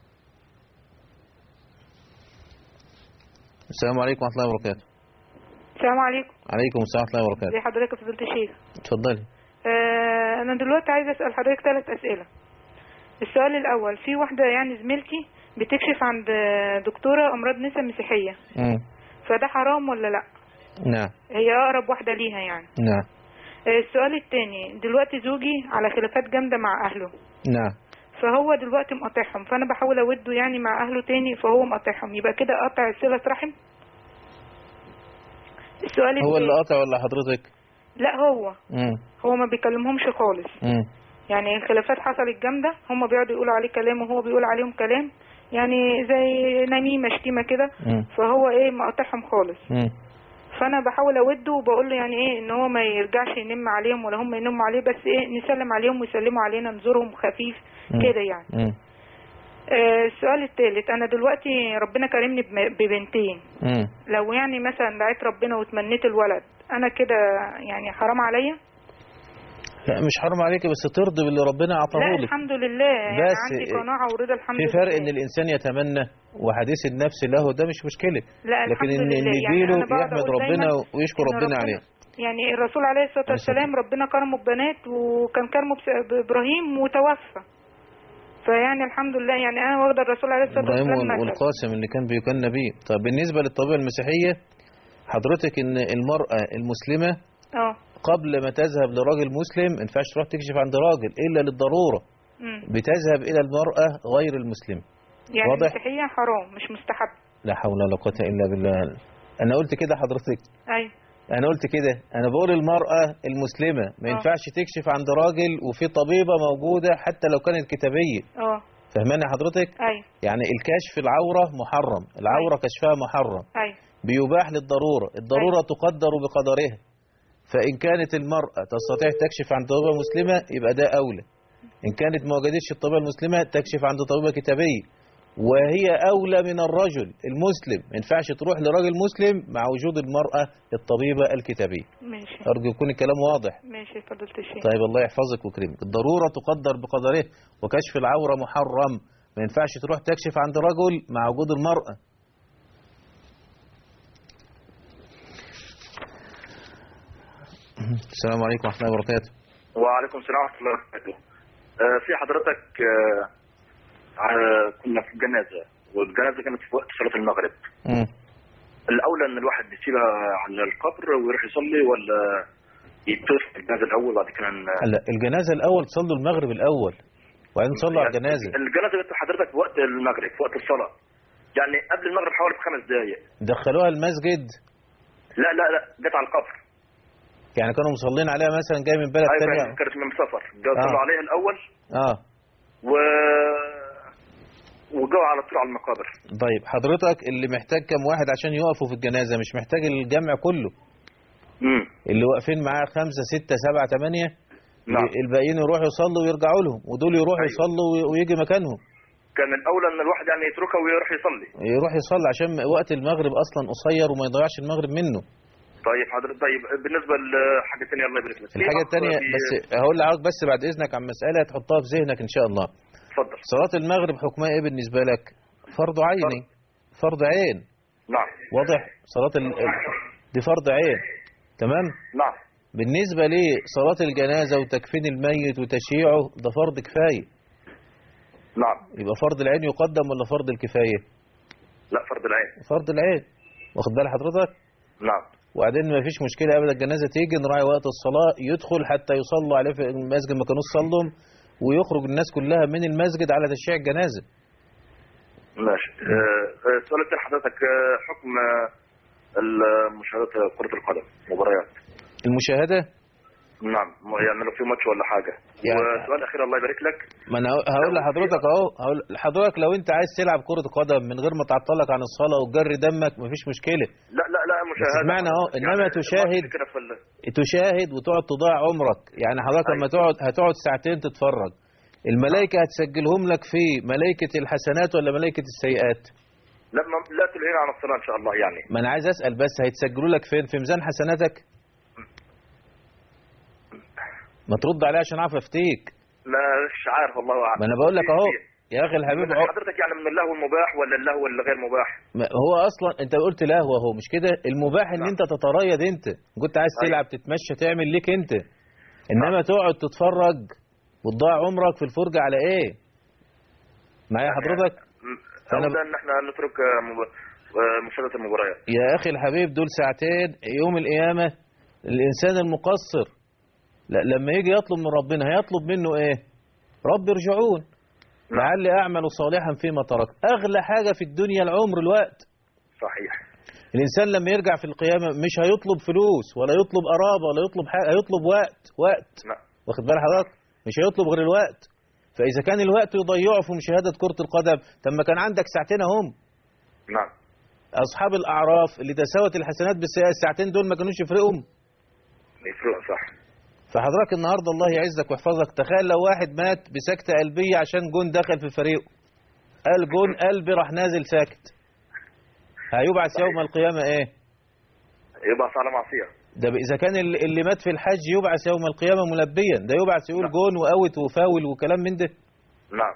السلام عليكم ورحمة الله وبركاته. السلام عليكم. عليكم السلام ورحمة الله وبركاته. ازي حضرتك يا فضيلة الشيخ؟ اتفضلي. أنا دلوقتي عايزة أسأل حضرتك 3 أسئلة. السؤال الأول، في واحدة يعني زميلتي بتكشف عند دكتورة أمراض نساء مسيحية. فده حرام ولا لأ؟ نعم. هي أقرب واحدة ليها يعني. نعم. السؤال الثاني، دلوقتي زوجي على خلافات جامدة مع أهله. نعم. فهو دلوقتي مقاطعهم، فأنا بحاول أوده يعني مع أهله تاني، فهو مقاطعهم، يبقى كده قطع صلة رحم؟ السؤال هو اللي قاطع ولا حضرتك؟ لا هو ما بيكلمهمش خالص. يعني الخلافات حصلت جامدة، هم بيقعدوا يقولوا عليه كلام وهو بيقول عليهم كلام، يعني زي نميمة شتيمة كده. فهو مقاطعهم خالص. فانا بحاول اوده وبقول له يعني ان هو ما يرجعش ينم عليهم ولا هم ينموا عليه، بس نسلم عليهم ويسلموا علينا، نزورهم خفيف كده يعني. السؤال الثالث، انا دلوقتي ربنا كرمني ببنتين. لو يعني مثلا دعيت ربنا وتمنيت الولد، انا كده يعني حرام عليا؟ لا مش حرام عليك، بس ترضي باللي ربنا عطاه لك. لا الحمد لله، يعني عندي قناعة ورضا الحمد لله. في فرق ان الانسان يتمنى وحديث النفس له، ده مش مشكلة. لا لكن ان يعني يجيله يحمد ربنا ويشكر ربنا عليه. يعني الرسول عليه الصلاة والسلام ربنا كرمه ببنات، وكان كرمه بإبراهيم وتوفى. فيعني الحمد لله، يعني انا واخده الرسول عليه الصلاة والسلام إبراهيم والقاسم اللي كان بيكن بيه. طب بالنسبة للطبيعة المسيحية، حضرتك ان المرأة المسلمة قبل ما تذهب لراجل مسلم ما ينفعش تروح تكشف عند راجل الا للضروره. بتذهب الى المراه غير المسلمه. يعني المسيحيه حرام مش مستحب. لا حول ولا قوه الا بالله. انا قلت كده حضرتك؟ ايوه انا قلت كده. انا بقول المراه المسلمه ما ينفعش تكشف عند راجل وفي طبيبه موجوده حتى لو كانت كتابيه. فهماني حضرتك؟ ايوه. يعني الكشف العوره محرم، العوره كشفها محرم. ايوه. بيباح للضروره، الضروره تقدر بقدرها. فإن كانت المرأة تستطيع تكشف عند طبيبة مسلمة يبقى ده أولى. إن كانت ما وجدتش الطبيبة المسلمة تكشف عند طبيبة كتابية. وهي أولى من الرجل المسلم. ما ينفعش تروح لراجل مسلم مع وجود المرأة الطبيبة الكتابية. ماشي. أرجو يكون الكلام واضح. ماشي فضيلة الشيخ. طيب الله يحفظك ويكرمك. الضرورة تقدر بقدره، وكشف العورة محرم. ما ينفعش تروح تكشف عند رجل مع وجود المرأة. السلام عليكم ورحمة الله وبركاته. وعليكم السلام ورحمة الله وبركاته. في حضرتك كنا في الجنازة، والجنازة كانت في وقت صلاة المغرب. الأولى إن الواحد يسيبها على القبر ويروح يصلي، ولا يتصل الجنازة الأول وبعد كده لا، الجنازة الأول تصلوا المغرب الأول وبعدين تصلوا على الجنازة. الجنازة جت حضرتك في وقت المغرب، في وقت الصلاة، يعني قبل المغرب حوالي ب5 دقايق. دخلوها المسجد؟ لا جت على القبر. يعني كانوا مصلين عليها مثلا جاي من بلد تانية؟ أيوة كانت من سفر، صلوا عليها الأول وجوا على طول على المقابر. طيب حضرتك اللي محتاج كم واحد عشان يقفوا في الجنازة؟ مش محتاج الجمع كله. اللي واقفين معاه 5 6 7 8. نعم. الباقيين يروحوا يصلوا ويرجعوا لهم، ودول يروحوا يصلوا ويجي مكانهم. كان الأولى إن الواحد يعني يتركها ويروح يصلي. يروح يصلي عشان وقت المغرب أصلا قصير وما يضيعش المغرب منه. طيب حضرتك، طيب بالنسبة للحاجة الثانية الله يبارك لك. الحاجة الثانية بس هقول لحضرتك بس بعد إذنك عن مسألة تحطها في ذهنك إن شاء الله. اتفضل. صلاة المغرب حكمها إيه بالنسبة لك؟ فرض عيني، فرض عين. نعم. واضح؟ صلاة دي فرض عين. تمام؟ نعم. بالنسبة لصلاة الجنازة وتكفين الميت وتشييعه ده فرض كفاية. نعم. يبقى فرض العين يقدم ولا فرض الكفاية؟ لا، فرض العين. فرض العين. واخد بال حضرتك؟ نعم. وبعدين ما فيش مشكلة أبدا، الجنازة تيجي نراعي وقت الصلاة، يدخل حتى يصلوا عليه في المسجد ما كانوش صلوا، ويخرج الناس كلها من المسجد على تشييع الجنازة. ماشي. سؤال الثاني حضرتك، حكم المشاهدة كرة القدم مباريات. المشاهدة؟ نعم، يعني لو في ماتش ولا حاجة. يعني وسؤال أخير الله يبارك لك. ما أنا هقول لحضرتك أهو، هقول لحضرتك لو أنت عايز تلعب كرة قدم من غير ما تعطلك عن الصلاة وتجري دمك مفيش مشكلة. لا مشاهدة. اسمعنا أهو، إنما تشاهد وتقعد تضيع عمرك. يعني حضرتك لما هتقعد ساعتين تتفرج، الملائكة هتسجلهم لك في ملائكة الحسنات ولا ملائكة السيئات؟ لا تلهينا عن الصلاة إن شاء الله يعني. ما أنا عايز أسأل بس، هيتسجلوا لك فين؟ في ميزان حسناتك؟ ما ترد عليها عشان أعرف أفتيك. مش عارف والله أعلم. ما أنا بقول لك أهو يا أخي الحبيب. حضرتك يعني من اللهو المباح ولا اللهو اللي غير مباح؟ هو أصلا أنت قلت لهو أهو، مش كده؟ المباح إن أنت تتريض، أنت كنت عايز تلعب تتمشى تعمل ليك أنت، إنما تقعد تتفرج وتضيع عمرك في الفرجة على إيه؟ معايا حضرتك؟ أولا إن إحنا نترك مشاهدة المباريات. يا أخي الحبيب دول ساعتين يوم القيامة. الإنسان المقصر لما يجي يطلب من ربنا هيطلب منه إيه؟ رب ارجعون لعلي أعمل صالحا فيما تركت. أغلى حاجة في الدنيا العمر، الوقت. صحيح. الإنسان لما يرجع في القيامة مش هيطلب فلوس ولا يطلب قرابة ولا يطلب حاجة، هيطلب وقت. واخد بال حضرتك؟ مش هيطلب غير الوقت. فإذا كان الوقت يضيعه في مشاهدة كرة القدم، طب ما كان عندك ساعتين اهم. نعم. أصحاب الأعراف اللي تساوت الحسنات بالسيئات، الساعتين دول ما كانوش يفرقهم؟ يفرقوا صح. فحضرتك النهارده الله يعزك ويحفظك، تخيل لو واحد مات بسكتة قلبية عشان جون دخل في فريقه، قال جون قلبي راح نازل ساكت، هيبعث يوم القيامة ايه؟ يبعث على معصية. ده إذا كان اللي مات في الحج يبعث يوم القيامة ملبيا، ده يبعث يقول جون وأوت وفاول وكلام من ده. نعم.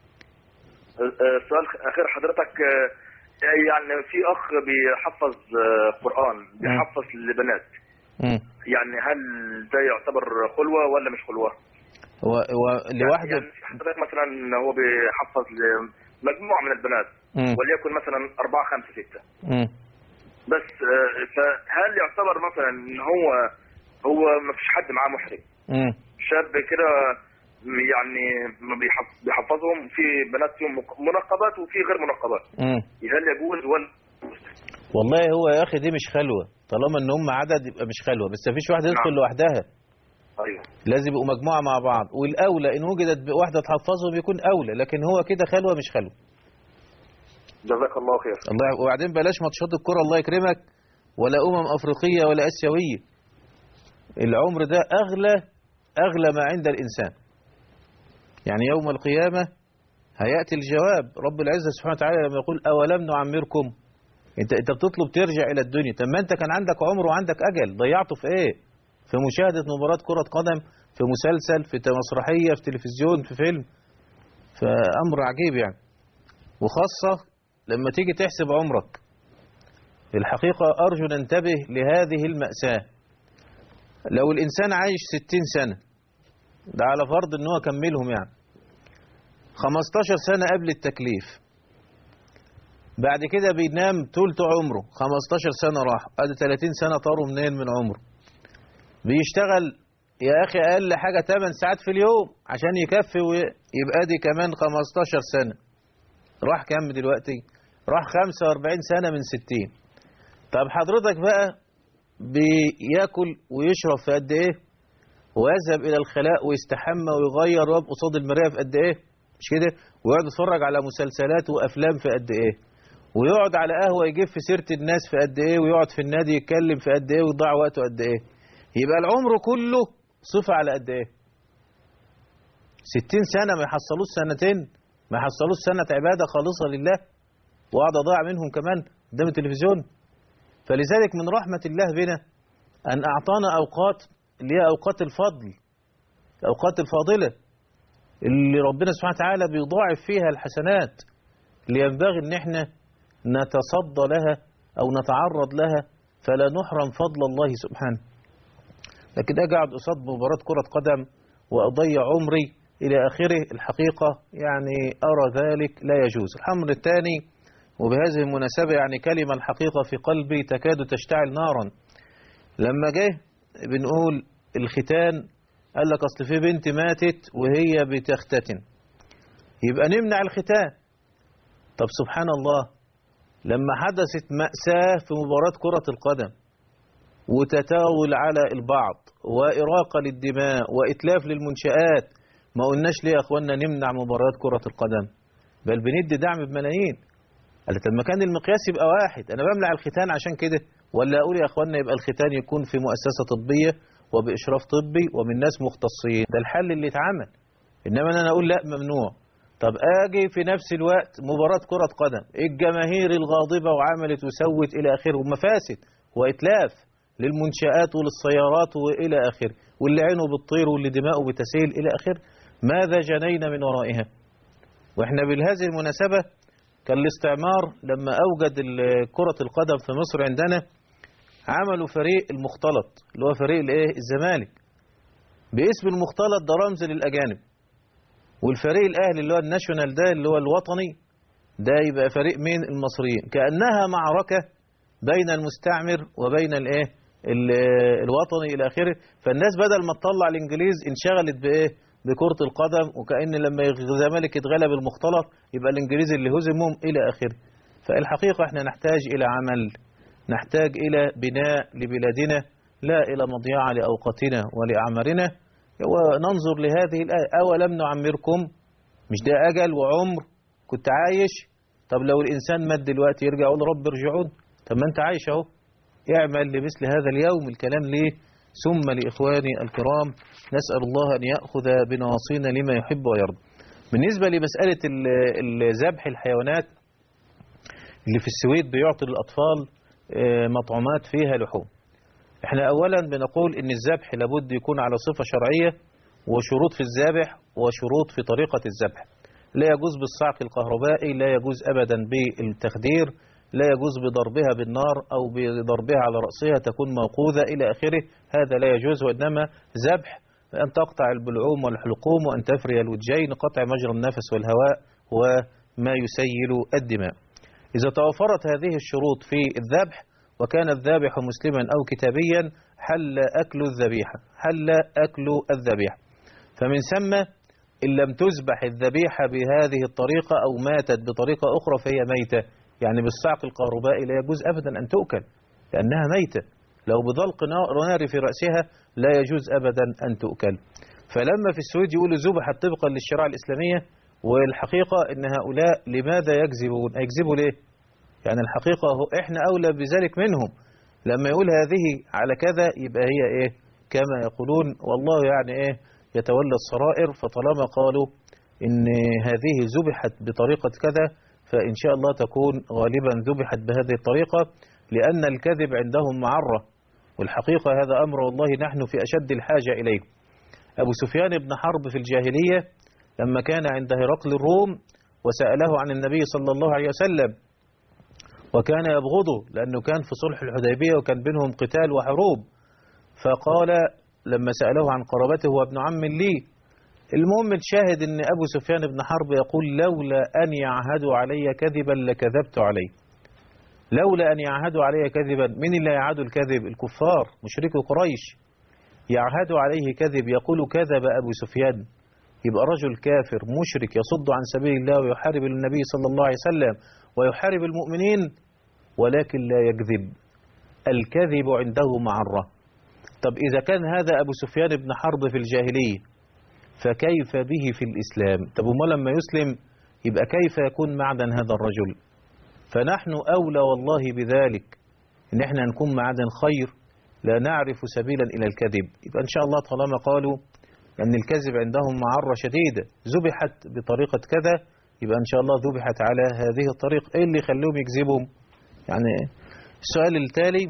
سؤال أخير حضرتك، يعني في أخ بيحفظ قرآن، بيحفظ لبنات. يعني هل ده يعتبر خلوة ولا مش خلوة؟ هو لوحده؟ يعني حضرتك مثلا هو بيحفظ لمجموعة من البنات، وليكن مثلا 4 5 6. بس فهل يعتبر مثلا ان هو ما فيش حد معاه محرم، شاب كده يعني بيحفظهم، في بنات فيهم منقبات وفي غير منقبات، هل يجوز ولا؟ والله هو يا اخي دي مش خلوه، طالما ان هم عدد يبقى مش خلوه، بس مفيش واحده تدخل لوحدها. ايوه لازم يبقوا مجموعه مع بعض، والاولى ان وجدت واحده تحفظهم يكون اولى، لكن هو كده خلوه مش خلوه. جزاك الله خير. الله. وبعدين بلاش ماتشات الكره الله يكرمك، ولا افريقيه ولا اسيويه. العمر ده اغلى ما عند الانسان. يعني يوم القيامه هيأتي الجواب. رب العزة سبحانه وتعالى لما يقول أولم نعمركم، انت بتطلب ترجع إلى الدنيا. طب ما انت كان عندك عمر وعندك أجل، ضيعته في ايه؟ في مشاهدة مباراة كرة قدم، في مسلسل، في مسرحية، في تلفزيون، في فيلم. فأمر عجيب يعني. وخاصة لما تيجي تحسب عمرك. الحقيقة أرجو ننتبه لهذه المأساة. لو الإنسان عايش 60 سنة، ده على فرض ان هو كملهم يعني، 15 سنة قبل التكليف، بعد كده بينام طولة عمره، 15 سنة راح، ادي 30 سنة طاروا منين من عمره. بيشتغل يا اخي اقل حاجة 8 ساعات في اليوم عشان يكفي، ويبقى دي كمان 15 سنة. راح كام دلوقتي؟ راح 45 سنة من 60. طب حضرتك بقى بياكل ويشرب في قد ايه؟ ويذهب الى الخلاء ويستحمى ويغير ويبقى قصاد المرايه في قد ايه؟ مش كده؟ ويقعد يتفرج على مسلسلات وافلام في قد ايه؟ ويقعد على قهوه يجيب في سيره الناس في قد ايه؟ ويقعد في النادي يتكلم في قد ايه؟ ويضيع وقته قد ايه؟ يبقى العمر كله صفه على قد ايه؟ 60 سنه ما يحصلوش سنتين، ما يحصلوش سنه عباده خالصه لله، وقعد اضيع منهم كمان قدام التلفزيون. فلذلك من رحمه الله بنا ان اعطانا اوقات اللي هي أوقات الفضل، الأوقات الفاضلة اللي ربنا سبحانه وتعالى بيضاعف فيها الحسنات، اللي ينبغي ان احنا نتصدى لها أو نتعرض لها فلا نحرم فضل الله سبحانه. لكن أجي أقعد قصاد مباراة كرة قدم وأضيع عمري إلى آخره، الحقيقة يعني أرى ذلك لا يجوز. الأمر الثاني، وبهذه المناسبة يعني كلمة الحقيقة في قلبي تكاد تشتعل نارا، لما جه بنقول الختان قال لك أصل في بنت ماتت وهي بتختتن يبقى نمنع الختان. طب سبحان الله، لما حدثت مأساة في مباراة كرة القدم وتتاول على البعض وإراقة للدماء وإتلاف للمنشآت، ما قلناش ليه يا أخوانا نمنع مباريات كرة القدم، بل بندي دعم بملايين. قال طب ما كان المقياس يبقى واحد، أنا بمنع الختان عشان كده، ولا أقول يا أخوانا يبقى الختان يكون في مؤسسة طبية وبإشراف طبي ومن ناس مختصين، ده الحل اللي اتعمل. إنما أنا أقول لا ممنوع. طب أجي في نفس الوقت مباراة كرة قدم، الجماهير الغاضبة وعملت وسوت إلى آخره، ومفاسد وإتلاف للمنشآت وللسيارات وإلى آخره، واللي عينه بتطير واللي دماؤه بتسيل إلى آخره، ماذا جنينا من ورائها؟ وإحنا بهذه المناسبة كان الاستعمار لما أوجد كرة القدم في مصر عندنا عملوا فريق المختلط اللي هو فريق الايه الزمالك باسم المختلط، ده رمز للأجانب. والفريق الأهلي اللي هو الناشونال ده اللي هو الوطني ده يبقى فريق من المصريين، كأنها معركة بين المستعمر وبين الايه الوطني إلى آخره. فالناس بدل ما تطلع الإنجليز انشغلت بإيه بكرة القدم، وكأن لما الزمالك اتغلب المختلط يبقى الإنجليز اللي هزمهم إلى آخره. فالحقيقة احنا نحتاج إلى عمل، نحتاج إلى بناء لبلادنا، لا إلى مضيعة لأوقاتنا ولأعمارنا. وننظر لهذه الآية أولم نعمركم، مش ده أجل وعمر كنت عايش. طب لو الإنسان مات دلوقتي يرجع يقول رب ارجعون، طب ما أنت عايش أهو، اعمل لمثل هذا اليوم. الكلام ليه؟ ثم لإخواني الكرام نسأل الله أن يأخذ بنواصينا لما يحب ويرضى. بالنسبة لمسألة ذبح الحيوانات اللي في السويد بيعطي للأطفال مطعومات فيها لحوم، احنا أولا بنقول إن الذبح لابد يكون على صفة شرعية وشروط في الذبح وشروط في طريقة الذبح. لا يجوز بالصعق الكهربائي، لا يجوز أبدا بالتخدير، لا يجوز بضربها بالنار أو بضربها على رأسها تكون موقوذة إلى آخره، هذا لا يجوز. وإنما ذبح أن تقطع البلعوم والحلقوم وأن تفري الوجين، قطع مجرى النفس والهواء وما يسيل الدماء. إذا توفرت هذه الشروط في الذبح وكان الذابح مسلما أو كتابيا حل أكل الذبيحة، حل أكل الذبيحة. فمن ثم إن لم تذبح الذبيحة بهذه الطريقة أو ماتت بطريقة أخرى فهي ميتة، يعني بالصعق الكهربائي لا يجوز أبدا أن تؤكل لأنها ميتة، لو بضلق نار في رأسها لا يجوز أبدا أن تؤكل. فلما في السويد يقولوا ذبحت طبقا للشريعة الإسلامية، والحقيقة أن هؤلاء لماذا يكذبون؟ يكذبوا ليه؟ يعني الحقيقة إحنا أولى بذلك منهم. لما يقول هذه على كذا يبقى هي إيه كما يقولون، والله يعني إيه يتولى السرائر. فطالما قالوا إن هذه ذبحت بطريقة كذا، فإن شاء الله تكون غالبا ذبحت بهذه الطريقة، لأن الكذب عندهم معرة، والحقيقة هذا أمر والله نحن في أشد الحاجة إليه. أبو سفيان بن حرب في الجاهلية لما كان عند هرقل الروم وسأله عن النبي صلى الله عليه وسلم، وكان يبغضه لأنه كان في صلح الحديبية وكان بينهم قتال وحروب، فقال لما سأله عن قرابته هو ابن عم لي. المهم الشاهد أن أبو سفيان بن حرب يقول لولا أن يعهدوا علي كذبا لكذبت عليه. لولا أن يعهدوا علي كذبا، من اللي يعهدوا الكذب؟ الكفار مشركي قريش، يعهدوا عليه كذب، يقول كذب أبو سفيان، يبقى رجل كافر مشرك يصد عن سبيل الله ويحارب النبي صلى الله عليه وسلم ويحارب المؤمنين، ولكن لا يكذب. الكذب عنده معرة. طب إذا كان هذا أبو سفيان بن حرب في الجاهلية، فكيف به في الإسلام؟ طب وما لما يسلم يبقى كيف يكون معدن هذا الرجل؟ فنحن أولى والله بذلك، إن احنا نكون معدن خير، لا نعرف سبيلا إلى الكذب. يبقى إن شاء الله طالما قالوا أن الكذب عندهم معرة شديدة، ذبحت بطريقة كذا، يبقى إن شاء الله ذبحت على هذه الطريقة. إيه اللي يخليهم يكذبهم؟ يعني السؤال التالي: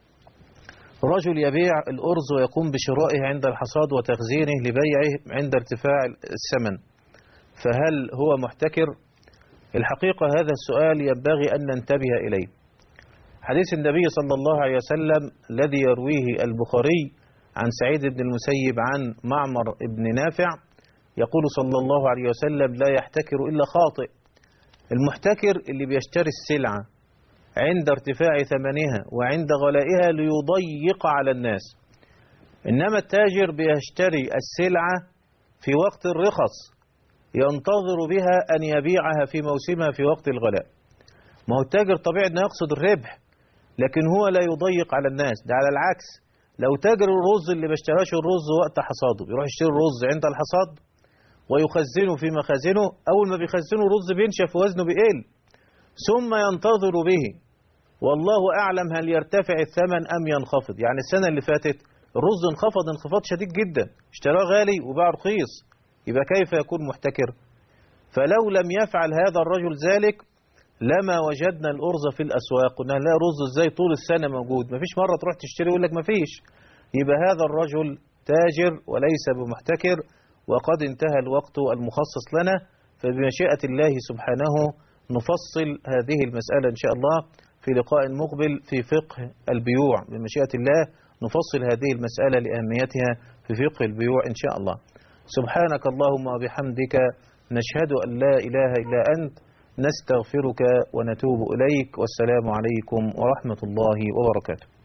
رجل يبيع الأرز ويقوم بشرائه عند الحصاد وتخزينه لبيعه عند ارتفاع الثمن، فهل هو محتكر؟ الحقيقة هذا السؤال ينبغي أن ننتبه إليه. حديث النبي صلى الله عليه وسلم الذي يرويه البخاري عن سعيد بن المسيب عن معمر بن نافع، يقول صلى الله عليه وسلم: لا يحتكر إلا خاطئ. المحتكر اللي بيشتري السلعة عند ارتفاع ثمنها وعند غلائها ليضيق على الناس، إنما التاجر بيشتري السلعة في وقت الرخص، ينتظر بها أن يبيعها في موسمها في وقت الغلاء. ما هو التاجر طبيعي أنه يقصد الربح، لكن هو لا يضيق على الناس، ده على العكس. لو تاجر الرز اللي بيشتراش الرز وقت حصاده، بيروح يشتري الرز عند الحصاد ويخزنه في مخازنه، أول ما بيخزنه الرز بينشف ووزنه بيقل، ثم ينتظر به، والله أعلم هل يرتفع الثمن أم ينخفض. يعني السنة اللي فاتت الرز انخفض انخفاض شديد جدا، اشتراه غالي وباع رخيص، يبقى كيف يكون محتكر؟ فلو لم يفعل هذا الرجل ذلك لما وجدنا الأرز في الأسواق، قلنا لا رز ازاي طول السنة موجود، مفيش مرة تروح تشتري يقول لك مفيش. يبقى هذا الرجل تاجر وليس بمحتكر، وقد انتهى الوقت المخصص لنا، فبمشيئة الله سبحانه نفصل هذه المسألة إن شاء الله في لقاء مقبل في فقه البيوع. بمشيئة الله نفصل هذه المسألة لأهميتها في فقه البيوع إن شاء الله. سبحانك اللهم وبحمدك، نشهد أن لا إله إلا أنت، نستغفرك ونتوب إليك، والسلام عليكم ورحمة الله وبركاته.